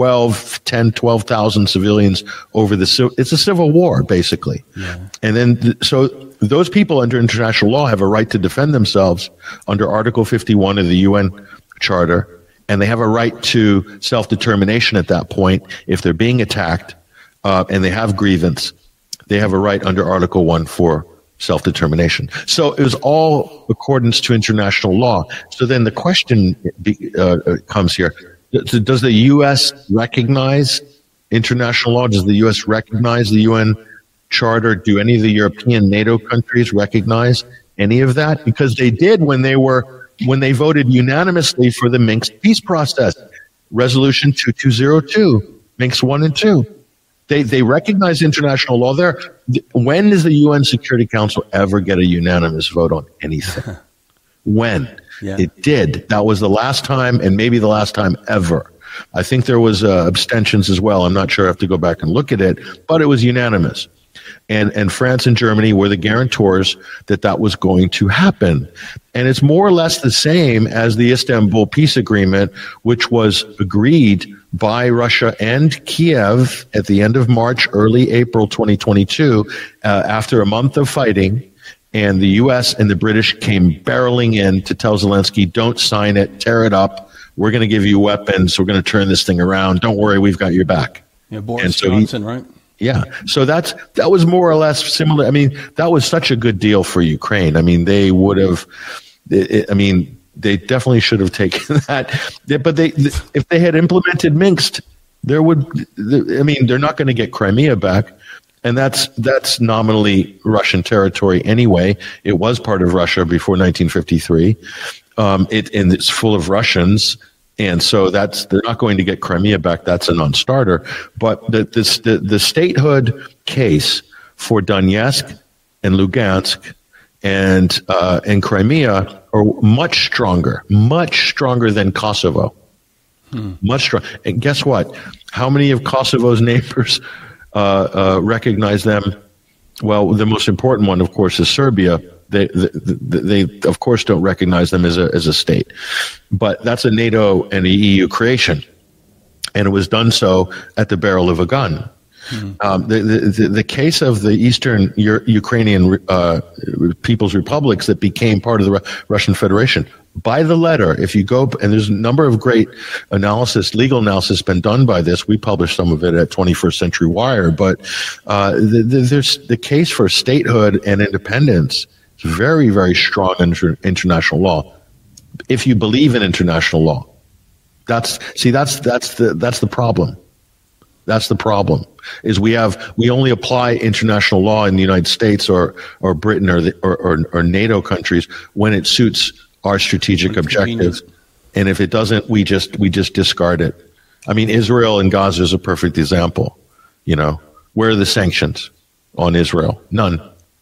Speaker 2: 12,000 civilians over it's a civil war, basically. Yeah. And then, so those people under international law have a right to defend themselves under Article 51 of the UN Charter, and they have a right to self-determination at that point. If they're being attacked, and they have grievance, they have a right under Article 1 for self-determination. So it was all accordance to international law. So then the question comes here. Does the U.S. recognize international law? Does the U.S. recognize the UN Charter? Do any of the European NATO countries recognize any of that? Because they did when they voted unanimously for the Minsk peace process, Resolution 2202, Minsk 1 and 2. They recognize international law there. When does the UN Security Council ever get a unanimous vote on anything? When? Yeah. It did. That was the last time, and maybe the last time ever. I think there was abstentions as well. I'm not sure. I have to go back and look at it, but it was unanimous. And France and Germany were the guarantors that was going to happen. And it's more or less the same as the Istanbul Peace Agreement, which was agreed by Russia and Kiev at the end of March, early April 2022, after a month of fighting. And the U.S. and the British came barreling in to tell Zelensky, don't sign it, tear it up. We're going to give you weapons. We're going to turn this thing around. Don't worry, we've got your back.
Speaker 1: Yeah, Boris Johnson, right?
Speaker 2: Yeah. So that was more or less similar. I mean, that was such a good deal for Ukraine. I mean, they would have, they definitely should have taken that. But if they had implemented Minsk, they're not going to get Crimea back. And that's nominally Russian territory anyway. It was part of Russia before 1953. And it's full of Russians. And so they're not going to get Crimea back. That's a non-starter. But the statehood case for Donetsk and Lugansk and Crimea are much stronger than Kosovo. Much stronger. And guess what? How many of Kosovo's neighbors recognize them? Well, the most important one, of course, is Serbia. They of course don't recognize them as a state, but that's a NATO and a EU creation, and it was done so at the barrel of a gun. The case of the Eastern Ukrainian People's Republics that became part of the Russian Federation, by the letter, if you go, and there's a number of great legal analysis been done by this. We published some of it at 21st Century Wire, but there's the case for statehood and independence is very, very strong under international law. If you believe in international law, that's the problem. That's the problem. Is we only apply international law in the United States or Britain or NATO countries when it suits our strategic objectives, and if it doesn't, we just discard it. I mean, Israel and Gaza is a perfect example. Where are the sanctions on Israel? None,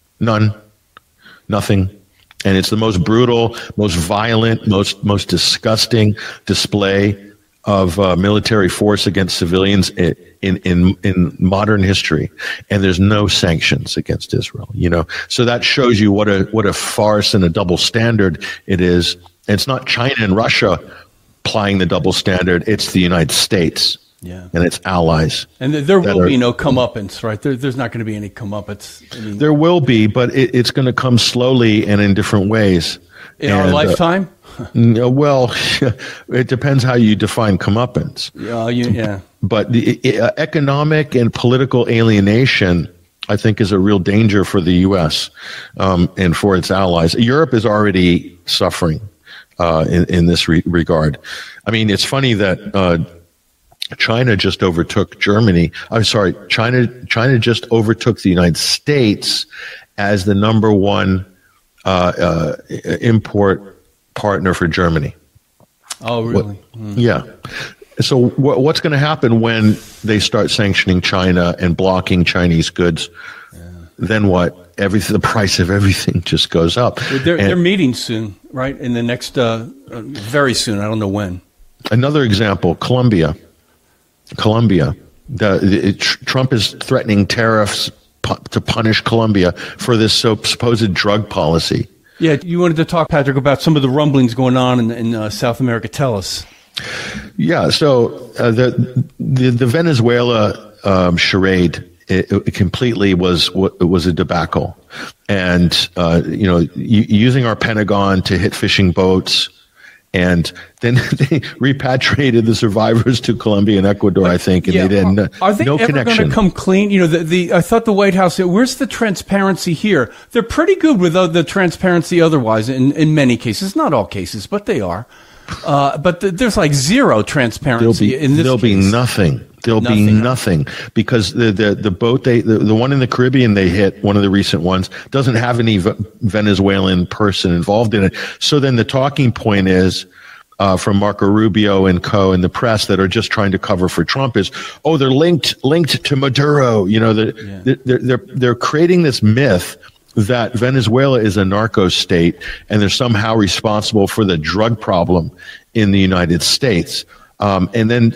Speaker 2: nothing. And it's the most brutal, most violent, most disgusting display of military force against civilians in modern history, and there's no sanctions against Israel. So that shows you what a farce and a double standard it is. And it's not China and Russia applying the double standard; it's the United States and its allies.
Speaker 1: And there will be no comeuppance, right? There's not going to be any comeuppance. I mean,
Speaker 2: there will be, but it's going to come slowly and in different ways.
Speaker 1: In our lifetime?
Speaker 2: Well, it depends how you define comeuppance.
Speaker 1: Yeah.
Speaker 2: But the economic and political alienation, I think, is a real danger for the U.S. And for its allies. Europe is already suffering in this regard. I mean, it's funny that China just overtook Germany. I'm sorry, China just overtook the United States as the number one import partner for Germany.
Speaker 1: Oh, really?
Speaker 2: Yeah. So what's going to happen when they start sanctioning China and blocking Chinese goods? Then what? The price of everything just goes up.
Speaker 1: They're meeting soon, right? In the next, very soon. I don't know when.
Speaker 2: Another example, Colombia. Trump is threatening tariffs to punish Colombia for this supposed drug policy.
Speaker 1: Yeah, you wanted to talk, Patrick, about some of the rumblings going on in South America. Tell us.
Speaker 2: Yeah, so the Venezuela charade it completely was a debacle, and using our Pentagon to hit fishing boats. And then they repatriated the survivors to Colombia and Ecuador, I think, and they didn't.
Speaker 1: Are they ever going to come clean? I thought the White House said, "Where's the transparency here?" They're pretty good with the transparency otherwise, in many cases, not all cases, but they are. But there's like zero transparency in this.
Speaker 2: There'll be nothing. There'll be nothing because the boat the one in the Caribbean they hit, one of the recent ones, doesn't have any Venezuelan person involved in it. So then the talking point is from Marco Rubio and co. in the press that are just trying to cover for Trump is, they're linked to Maduro. They're creating this myth that Venezuela is a narco state and they're somehow responsible for the drug problem in the United States. And then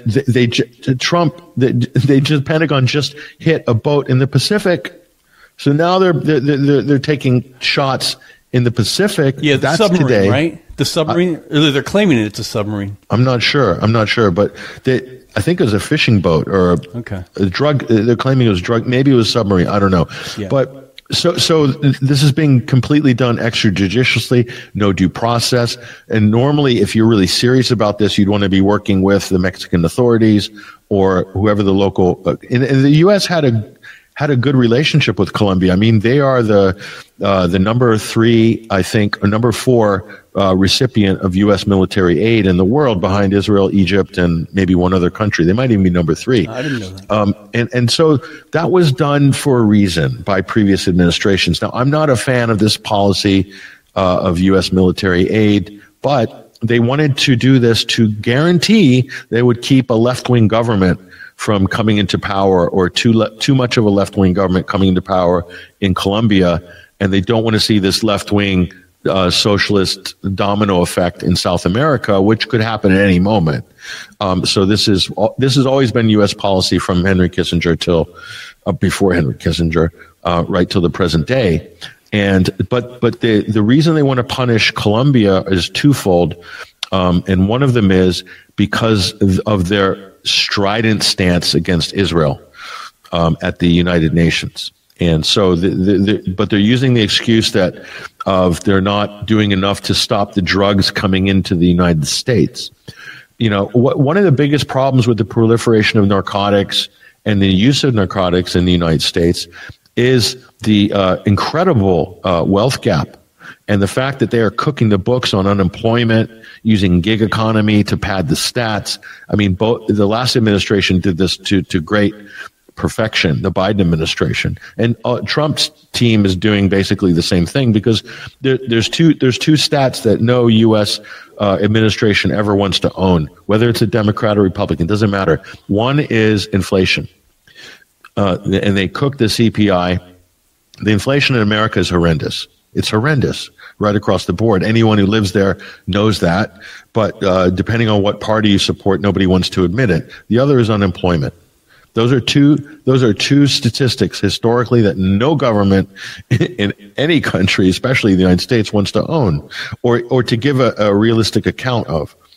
Speaker 2: Pentagon just hit a boat in the Pacific. So now they're taking shots in the Pacific.
Speaker 1: Yeah,
Speaker 2: that's
Speaker 1: submarine,
Speaker 2: today,
Speaker 1: right? The submarine. They're claiming it's a submarine.
Speaker 2: I'm not sure, but I think it was a fishing boat or a drug. They're claiming it was drug. Maybe it was submarine. I don't know. Yeah. But so this is being completely done extrajudiciously, no due process. And normally, if you're really serious about this, you'd want to be working with the Mexican authorities or whoever the local. And the U.S. had a good relationship with Colombia. I mean, they are the number 3, I think, or number 4 recipient of U.S. military aid in the world, behind Israel, Egypt, and maybe one other country. They might even be number 3.
Speaker 1: I didn't know that.
Speaker 2: And so that was done for a reason by previous administrations. Now, I'm not a fan of this policy of U.S. military aid, but they wanted to do this to guarantee they would keep a left-wing government from coming into power, or too much of a left-wing government coming into power in Colombia, and they don't want to see this left-wing socialist domino effect in South America, which could happen at any moment. So this has always been U.S. policy from Henry Kissinger till before Henry Kissinger, right till the present day. But the reason they want to punish Colombia is twofold, and one of them is because of their strident stance against Israel at the United Nations. And so, but they're using the excuse that they're not doing enough to stop the drugs coming into the United States. One of the biggest problems with the proliferation of narcotics and the use of narcotics in the United States is the incredible wealth gap. And the fact that they are cooking the books on unemployment, using gig economy to pad the stats. I mean, the last administration did this to great perfection, the Biden administration. And Trump's team is doing basically the same thing, because there's two stats that no U.S. Administration ever wants to own, whether it's a Democrat or Republican, doesn't matter. One is inflation. And they cook the CPI. The inflation in America is horrendous. It's horrendous right across the board. Anyone who lives there knows that. But depending on what party you support, nobody wants to admit it. The other is unemployment. Those are two statistics historically that no government in any country, especially the United States, wants to own or to give a realistic account of.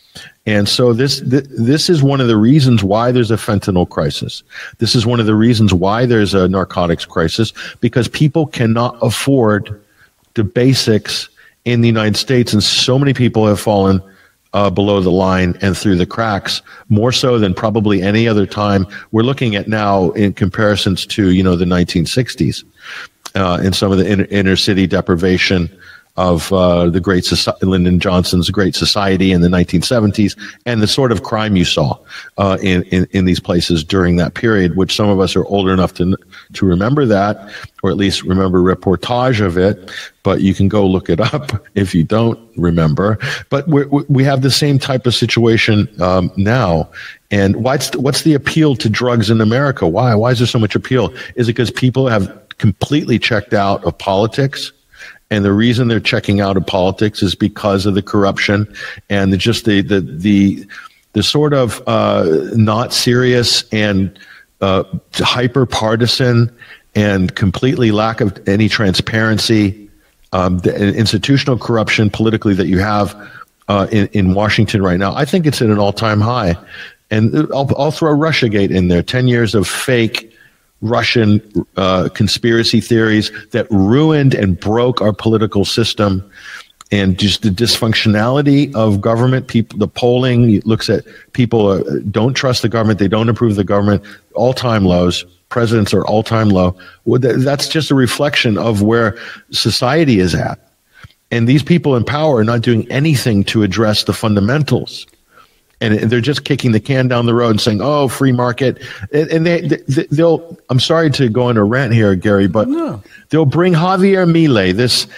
Speaker 2: And so this is one of the reasons why there's a fentanyl crisis. This is one of the reasons why there's a narcotics crisis, because people cannot afford the basics in the United States, and so many people have fallen below the line and through the cracks, more so than probably any other time. We're looking at now in comparisons to, the 1960s, in some of the inner city deprivation of the Great Lyndon Johnson's Great Society in the 1970s, and the sort of crime you saw in these places during that period, which some of us are older enough to remember that, or at least remember reportage of it. But you can go look it up if you don't remember. But we have the same type of situation now. And what's the appeal to drugs in America? Why is there so much appeal? Is it because people have completely checked out of politics? And the reason they're checking out of politics is because of the corruption and the sort of not serious and hyper partisan and completely lack of any transparency, the institutional corruption politically that you have in Washington right now. I think it's at an all-time high. And I'll throw Russiagate in there. 10 years of fake Russian conspiracy theories that ruined and broke our political system, and just the dysfunctionality of government. People, the polling looks at people don't trust the government, they don't approve of the government, all-time lows. Presidents are all-time low. That's just a reflection of where society is at. And these people in power are not doing anything to address the fundamentals. And they're just kicking the can down the road and saying, "Oh, free market." And they'll. I'm sorry to go on a rant here, Gary, but they'll bring Javier Milei,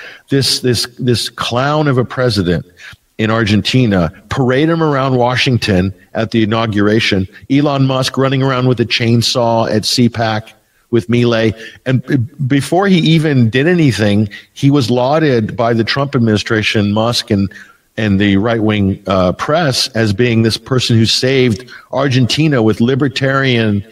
Speaker 2: this clown of a president in Argentina, parade him around Washington at the inauguration. Elon Musk running around with a chainsaw at CPAC with Milei, and before he even did anything, he was lauded by the Trump administration, Musk and the right-wing press, as being this person who saved Argentina with libertarian,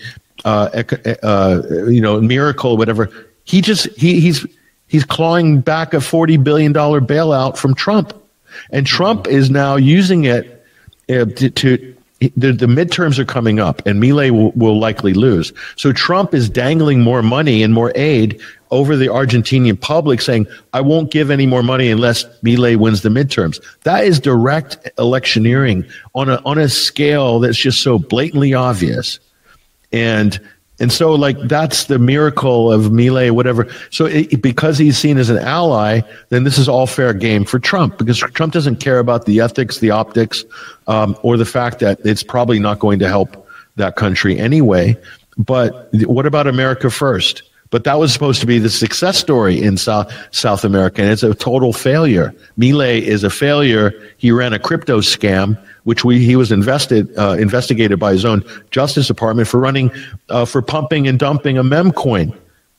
Speaker 2: miracle, whatever. He's clawing back a $40 billion bailout from Trump, and Trump is now using it to the midterms are coming up, and Milei will likely lose. So Trump is dangling more money and more aid over the Argentinian public, saying, "I won't give any more money unless Milei wins the midterms." That is direct electioneering on a scale that's just so blatantly obvious. And so, that's the miracle of Milei, whatever. So because he's seen as an ally, then this is all fair game for Trump, because Trump doesn't care about the ethics, the optics, or the fact that it's probably not going to help that country anyway. But what about America first? But that was supposed to be the success story in South America, and it's a total failure. Milei is a failure. He ran a crypto scam, which he was investigated by his own Justice Department for pumping and dumping a mem coin.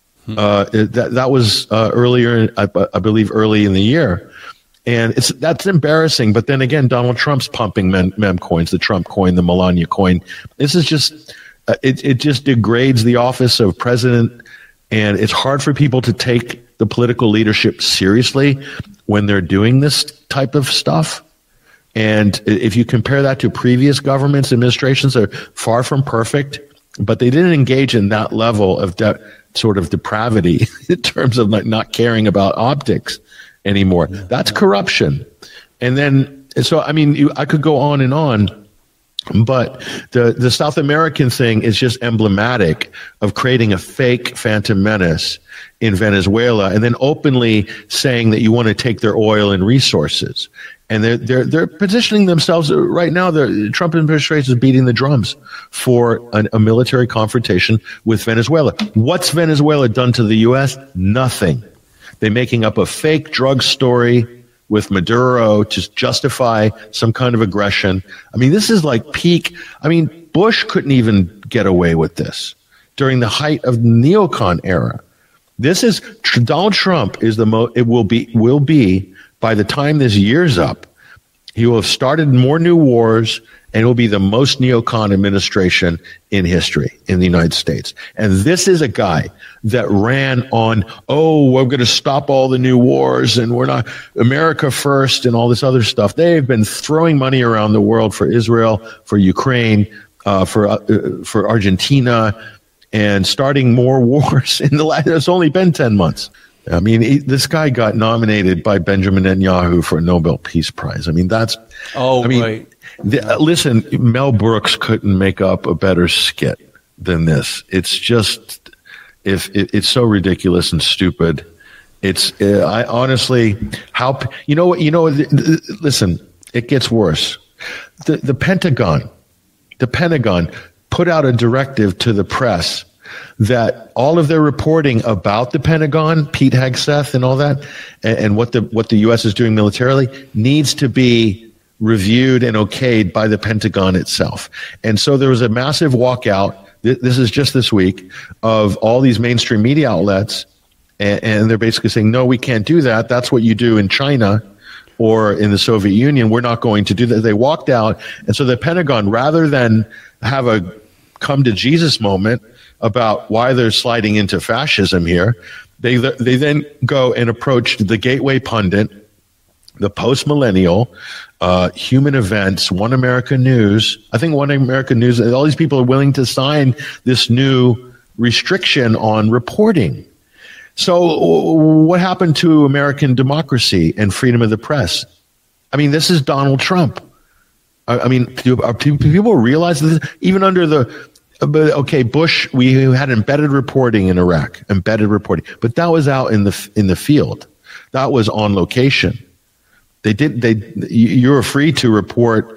Speaker 2: That was earlier, I believe, early in the year, and that's embarrassing. But then again, Donald Trump's pumping mem coins, the Trump coin, the Melania coin. This is just it just degrades the office of president. And it's hard for people to take the political leadership seriously when they're doing this type of stuff. And if you compare that to previous governments, administrations, are far from perfect, but they didn't engage in that level of sort of depravity in terms of not caring about optics anymore. That's corruption. And then, so, I mean, I could go on and on. But the South American thing is just emblematic of creating a fake phantom menace in Venezuela, and then openly saying that you want to take their oil and resources. And they're positioning themselves right now. The Trump administration is beating the drums for a military confrontation with Venezuela. What's Venezuela done to the U.S.? Nothing. They're making up a fake drug story with Maduro to justify some kind of aggression. I mean, this is like peak. I mean, Bush couldn't even get away with this during the height of the neocon era. This is Donald Trump is it will be by the time this year's up, He will have started more new wars, and it will be the most neocon administration in history in the United States. And this is a guy that ran on, we're going to stop all the new wars, and we're not America first, and all this other stuff. They've been throwing money around the world for Israel, for Ukraine, for Argentina, and starting more wars in the last. It's only been 10 months. I mean, this guy got nominated by Benjamin Netanyahu for a Nobel Peace Prize. I mean, that's.
Speaker 1: Right.
Speaker 2: Listen, Mel Brooks couldn't make up a better skit than this. It's just, it's so ridiculous and stupid. I honestly, listen, it gets worse. The Pentagon put out a directive to the press that all of their reporting about the Pentagon, Pete Hegseth and all that, and what the U.S. is doing militarily needs to be reviewed and okayed by the Pentagon itself. And so there was a massive walkout. This is just this week of all these mainstream media outlets, and they're basically saying, no, we can't do that. That's what you do in China or in the Soviet Union. We're not going to do that. They walked out. And so the Pentagon, rather than have a come to Jesus moment about why they're sliding into fascism here, they then go and approach the Gateway Pundit, the Post-Millennial, Human Events, One America News. I think One America News, all these people are willing to sign this new restriction on reporting. So what happened to American democracy and freedom of the press? I mean, this is Donald Trump. I mean, do people realize this? Even under Bush, we had embedded reporting in Iraq, but that was out in the field. That was on location. You were free to report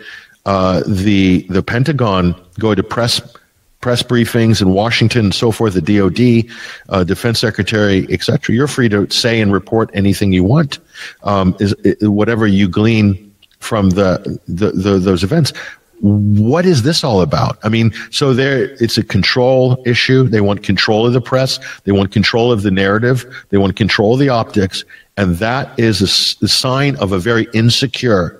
Speaker 2: the Pentagon, go to press briefings in Washington and so forth, the DOD, Defense Secretary, etc. You're free to say and report anything you want, whatever you glean from those events. What is this all about? I mean, so it's a control issue. They want control of the press. They want control of the narrative. They want control of the optics. And that is a sign of a very insecure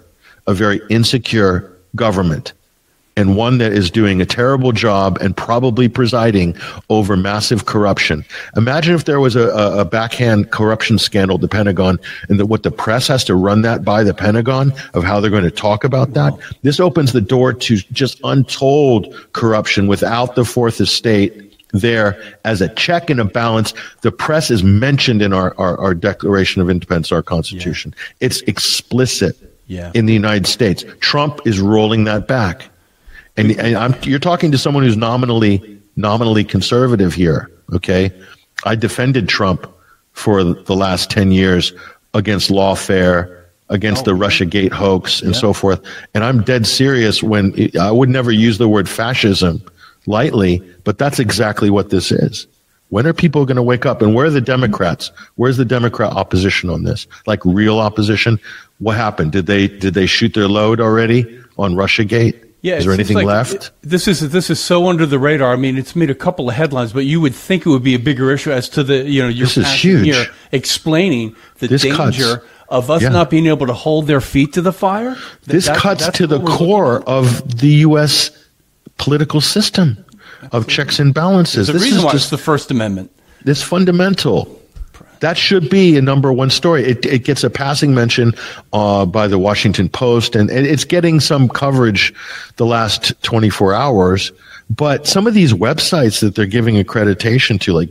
Speaker 2: government, and one that is doing a terrible job and probably presiding over massive corruption. Imagine if there was a backhand corruption scandal at the Pentagon, and what the press has to run that by the Pentagon of how they're going to talk about that. This opens the door to just untold corruption without the Fourth Estate there as a check and a balance. The press is mentioned in our Declaration of Independence, our Constitution. Yeah. It's explicit in the United States. Trump is rolling that back. And you're talking to someone who's nominally conservative here, okay? I defended Trump for the last 10 years against lawfare, against the Russiagate hoax and so forth. And I'm dead serious I would never use the word fascism lightly, but that's exactly what this is. When are people going to wake up? And where are the Democrats? Where's the Democrat opposition on this? Like real opposition? What happened? Did they shoot their load already on Russiagate?
Speaker 1: Yeah,
Speaker 2: is there anything left?
Speaker 1: This is so under the radar. I mean, it's made a couple of headlines, but you would think it would be a bigger issue as to your
Speaker 2: this is huge.
Speaker 1: Here explaining the danger of us not being able to hold their feet to the fire.
Speaker 2: This cuts to the core of the U.S. political system of checks and balances.
Speaker 1: There's a reason why it's the First Amendment.
Speaker 2: It's fundamental. That should be a number one story. It gets a passing mention by the Washington Post, and it's getting some coverage the last 24 hours. But some of these websites that they're giving accreditation to,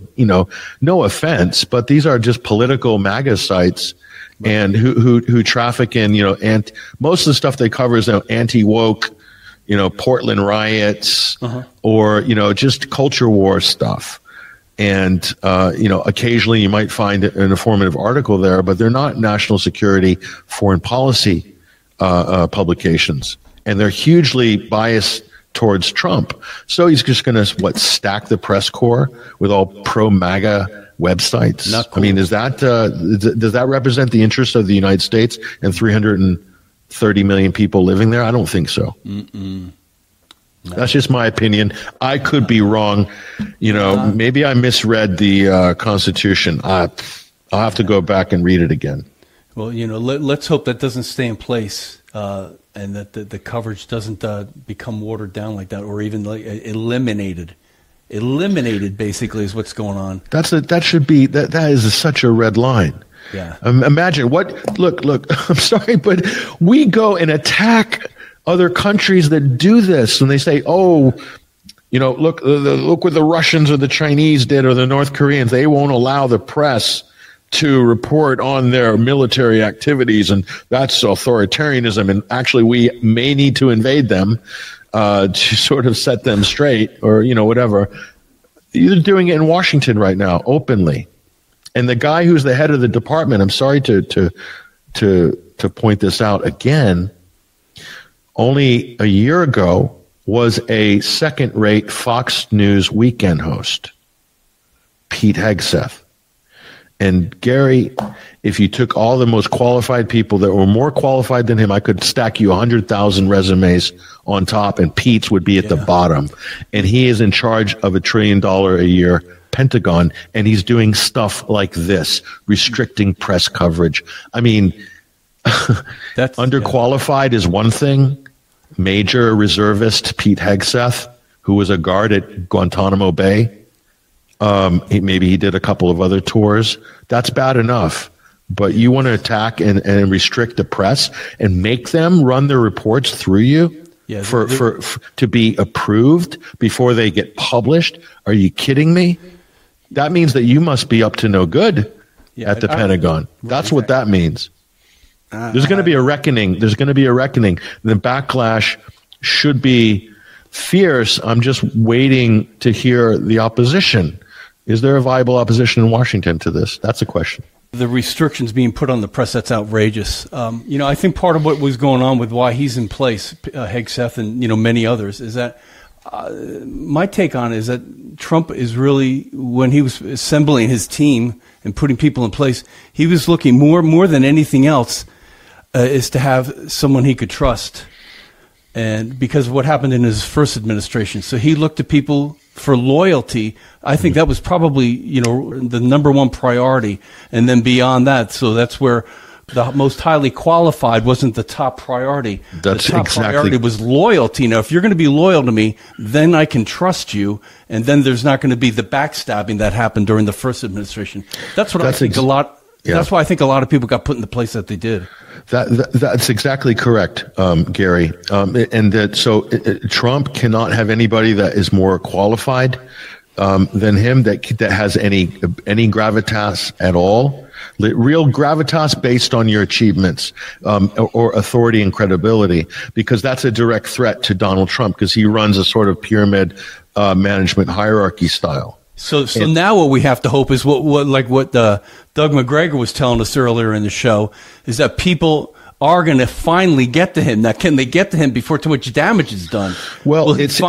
Speaker 2: no offense, but these are just political MAGA sites, and who traffic in, and most of the stuff they cover is anti-woke, Portland riots, or just culture war stuff. And, occasionally you might find an informative article there, but they're not national security, foreign policy publications. And they're hugely biased towards Trump. So he's just going to, stack the press corps with all pro-MAGA websites?
Speaker 1: Cool.
Speaker 2: I mean, does that represent the interests of the United States and 330 million people living there? I don't think so. No. That's just my opinion. I could be wrong. Maybe I misread the Constitution. I'll have to go back and read it again.
Speaker 1: Well, let's hope that doesn't stay in place and that the coverage doesn't become watered down like that, or even like eliminated. Eliminated, basically, is what's going on.
Speaker 2: That is such a red line.
Speaker 1: Yeah.
Speaker 2: Imagine look, I'm sorry, but we go and attack other countries that do this, and they say, oh, look what the Russians or the Chinese did, or the North Koreans. They won't allow the press to report on their military activities, and that's authoritarianism. And actually, we may need to invade them to sort of set them straight, or whatever. You're doing it in Washington right now, openly. And the guy who's the head of the department, I'm sorry to point this out again, only a year ago was a second-rate Fox News weekend host, Pete Hegseth. And Gary, if you took all the most qualified people that were more qualified than him, I could stack you 100,000 resumes on top, and Pete's would be at the bottom. And he is in charge of $1 trillion a year Pentagon, and he's doing stuff like this, restricting press coverage. I mean, that's underqualified is one thing. Major reservist Pete Hegseth, who was a guard at Guantanamo Bay, maybe he did a couple of other tours. That's bad enough. But you want to attack and restrict the press and make them run their reports through you for to be approved before they get published? Are you kidding me? That means that you must be up to no good at the Pentagon. That's what that means. There's going to be a reckoning. There's going to be a reckoning. The backlash should be fierce. I'm just waiting to hear the opposition. Is there a viable opposition in Washington to this? That's a question.
Speaker 1: The restrictions being put on the press, that's outrageous. I think part of what was going on with why he's in place, Hegseth and, many others, is that my take on it is that Trump is really, when he was assembling his team and putting people in place, he was looking more than anything else is to have someone he could trust. And because of what happened in his first administration. So he looked to people for loyalty. I think that was probably, the number one priority. And then beyond that, so that's where the most highly qualified wasn't the top priority.
Speaker 2: That's
Speaker 1: the top priority was loyalty. Now, if you're going to be loyal to me, then I can trust you. And then there's not going to be the backstabbing that happened during the first administration. That's what I think a lot. Yeah. That's why I think a lot of people got put in the place that they did.
Speaker 2: That's exactly correct, Gary. And that Trump cannot have anybody that is more qualified than him that has any gravitas at all. Real gravitas based on your achievements or authority and credibility, because that's a direct threat to Donald Trump, because he runs a sort of pyramid management hierarchy style.
Speaker 1: So now what we have to hope is what Doug McGregor was telling us earlier in the show, is that people are going to finally get to him. Now, can they get to him before too much damage is done?
Speaker 2: Well,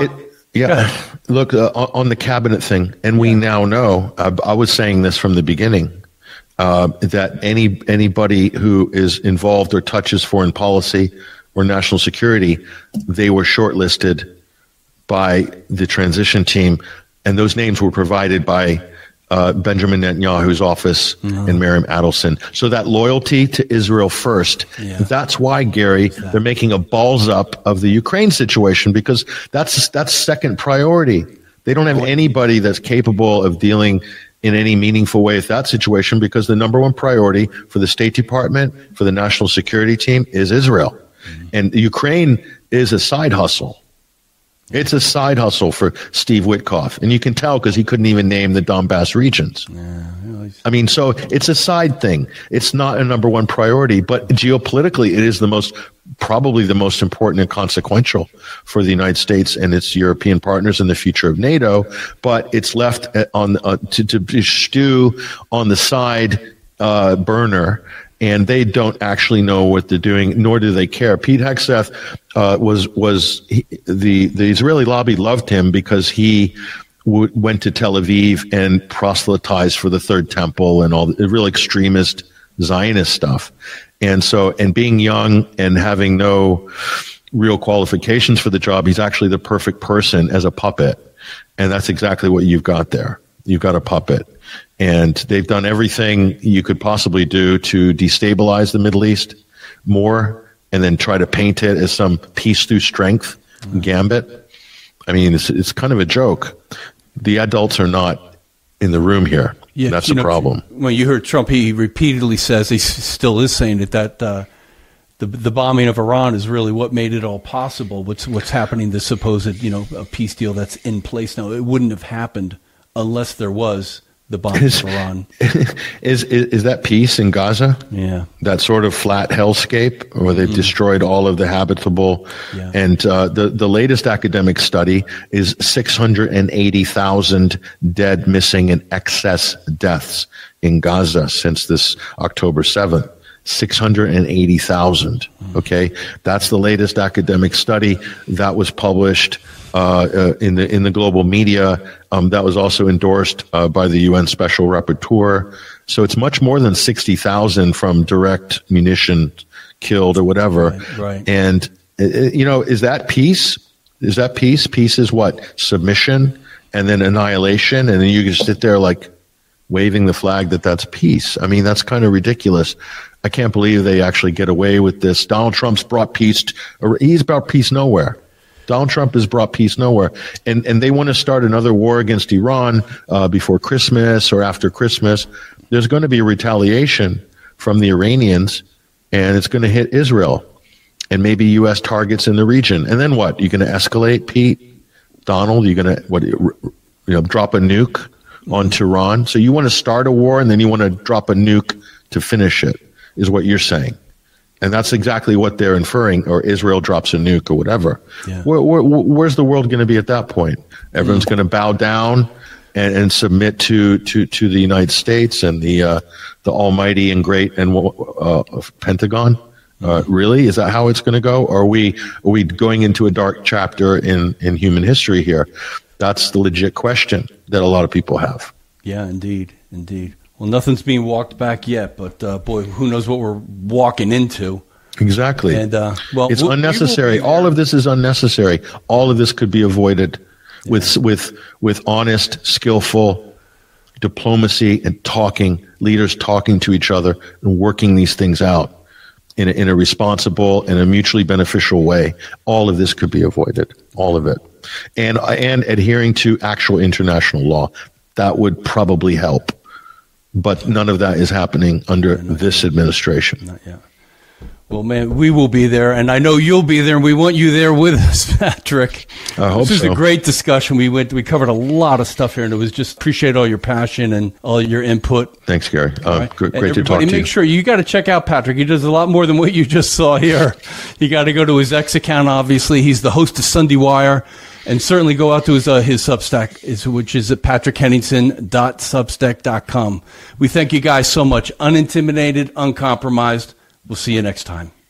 Speaker 2: look, on the cabinet thing, and we now know, I was saying this from the beginning, that anybody who is involved or touches foreign policy or national security, they were shortlisted by the transition team. And those names were provided by Benjamin Netanyahu's office and Miriam Adelson. So that loyalty to Israel first, that's why, Gary, they're making a balls up of the Ukraine situation, because that's second priority. They don't have anybody that's capable of dealing in any meaningful way with that situation, because the number one priority for the State Department, for the national security team, is Israel. And Ukraine is a side hustle. It's a side hustle for Steve Witkoff. And you can tell because he couldn't even name the Donbass regions. I mean, so it's a side thing. It's not a number one priority, but geopolitically, it is probably the most important and consequential for the United States and its European partners in the future of NATO. But it's left to stew on the side burner. And they don't actually know what they're doing, nor do they care. Pete Hegseth the Israeli lobby loved him because he went to Tel Aviv and proselytized for the Third Temple and all the real extremist Zionist stuff. And being young and having no real qualifications for the job, he's actually the perfect person as a puppet. And that's exactly what you've got there. You've got a puppet. And they've done everything you could possibly do to destabilize the Middle East more and then try to paint it as some peace through strength gambit. I mean, it's kind of a joke. The adults are not in the room here. Yeah, that's the problem.
Speaker 1: When you heard Trump, he repeatedly says, he still is saying that the bombing of Iran is really what made it all possible. What's happening, the supposed, a peace deal that's in place now. It wouldn't have happened unless there was the bombing of Iran.
Speaker 2: Is that peace in Gaza?
Speaker 1: Yeah.
Speaker 2: That sort of flat hellscape where they've destroyed all of the habitable. Yeah. And the latest academic study is 680,000 dead, missing, and excess deaths in Gaza since this October 7th. 680,000. Okay, that's the latest academic study that was published in the global media. That was also endorsed by the UN Special Rapporteur. So it's much more than 60,000 from direct munition killed or whatever.
Speaker 1: Right.
Speaker 2: And is that peace? Is that peace? Peace is what? Submission and then annihilation, and then you can sit there like waving the flag that's peace. I mean, that's kind of ridiculous. I can't believe they actually get away with this. Donald Trump's brought peace. He's brought peace nowhere. Donald Trump has brought peace nowhere. And they want to start another war against Iran before Christmas or after Christmas. There's going to be a retaliation from the Iranians, and it's going to hit Israel and maybe U.S. targets in the region. And then what? You're going to escalate, Pete? Donald, you're going to drop a nuke on Tehran? So you want to start a war, and then you want to drop a nuke to finish it, is what you're saying. And that's exactly what they're inferring, or Israel drops a nuke or whatever. Yeah. Where's the world going to be at that point? Everyone's going to bow down and submit to the United States and the almighty and great and Pentagon? Really? Is that how it's going to go? Or are we going into a dark chapter in human history here? That's the legit question that a lot of people have.
Speaker 1: Yeah, indeed. Well, nothing's being walked back yet, but boy, who knows what we're walking into.
Speaker 2: Exactly.
Speaker 1: And
Speaker 2: it's unnecessary. All of this is unnecessary. All of this could be avoided with honest, skillful diplomacy and leaders talking to each other and working these things out in a responsible and a mutually beneficial way. All of this could be avoided. All of it. And adhering to actual international law. That would probably help. But none of that is happening under this administration.
Speaker 1: Not yet. Well, man, we will be there, and I know you'll be there, and we want you there with us, Patrick.
Speaker 2: I hope so.
Speaker 1: This is a great discussion. We covered a lot of stuff here, and it was just appreciate all your passion and all your input.
Speaker 2: Thanks, Gary.
Speaker 1: Right.
Speaker 2: Great to talk to you.
Speaker 1: Make sure you got to check out Patrick. He does a lot more than what you just saw here. You got to go to his X account, obviously. He's the host of Sunday Wire. And certainly go out to his Substack, which is at patrickhenningsen.substack.com. We thank you guys so much. Unintimidated, uncompromised. We'll see you next time.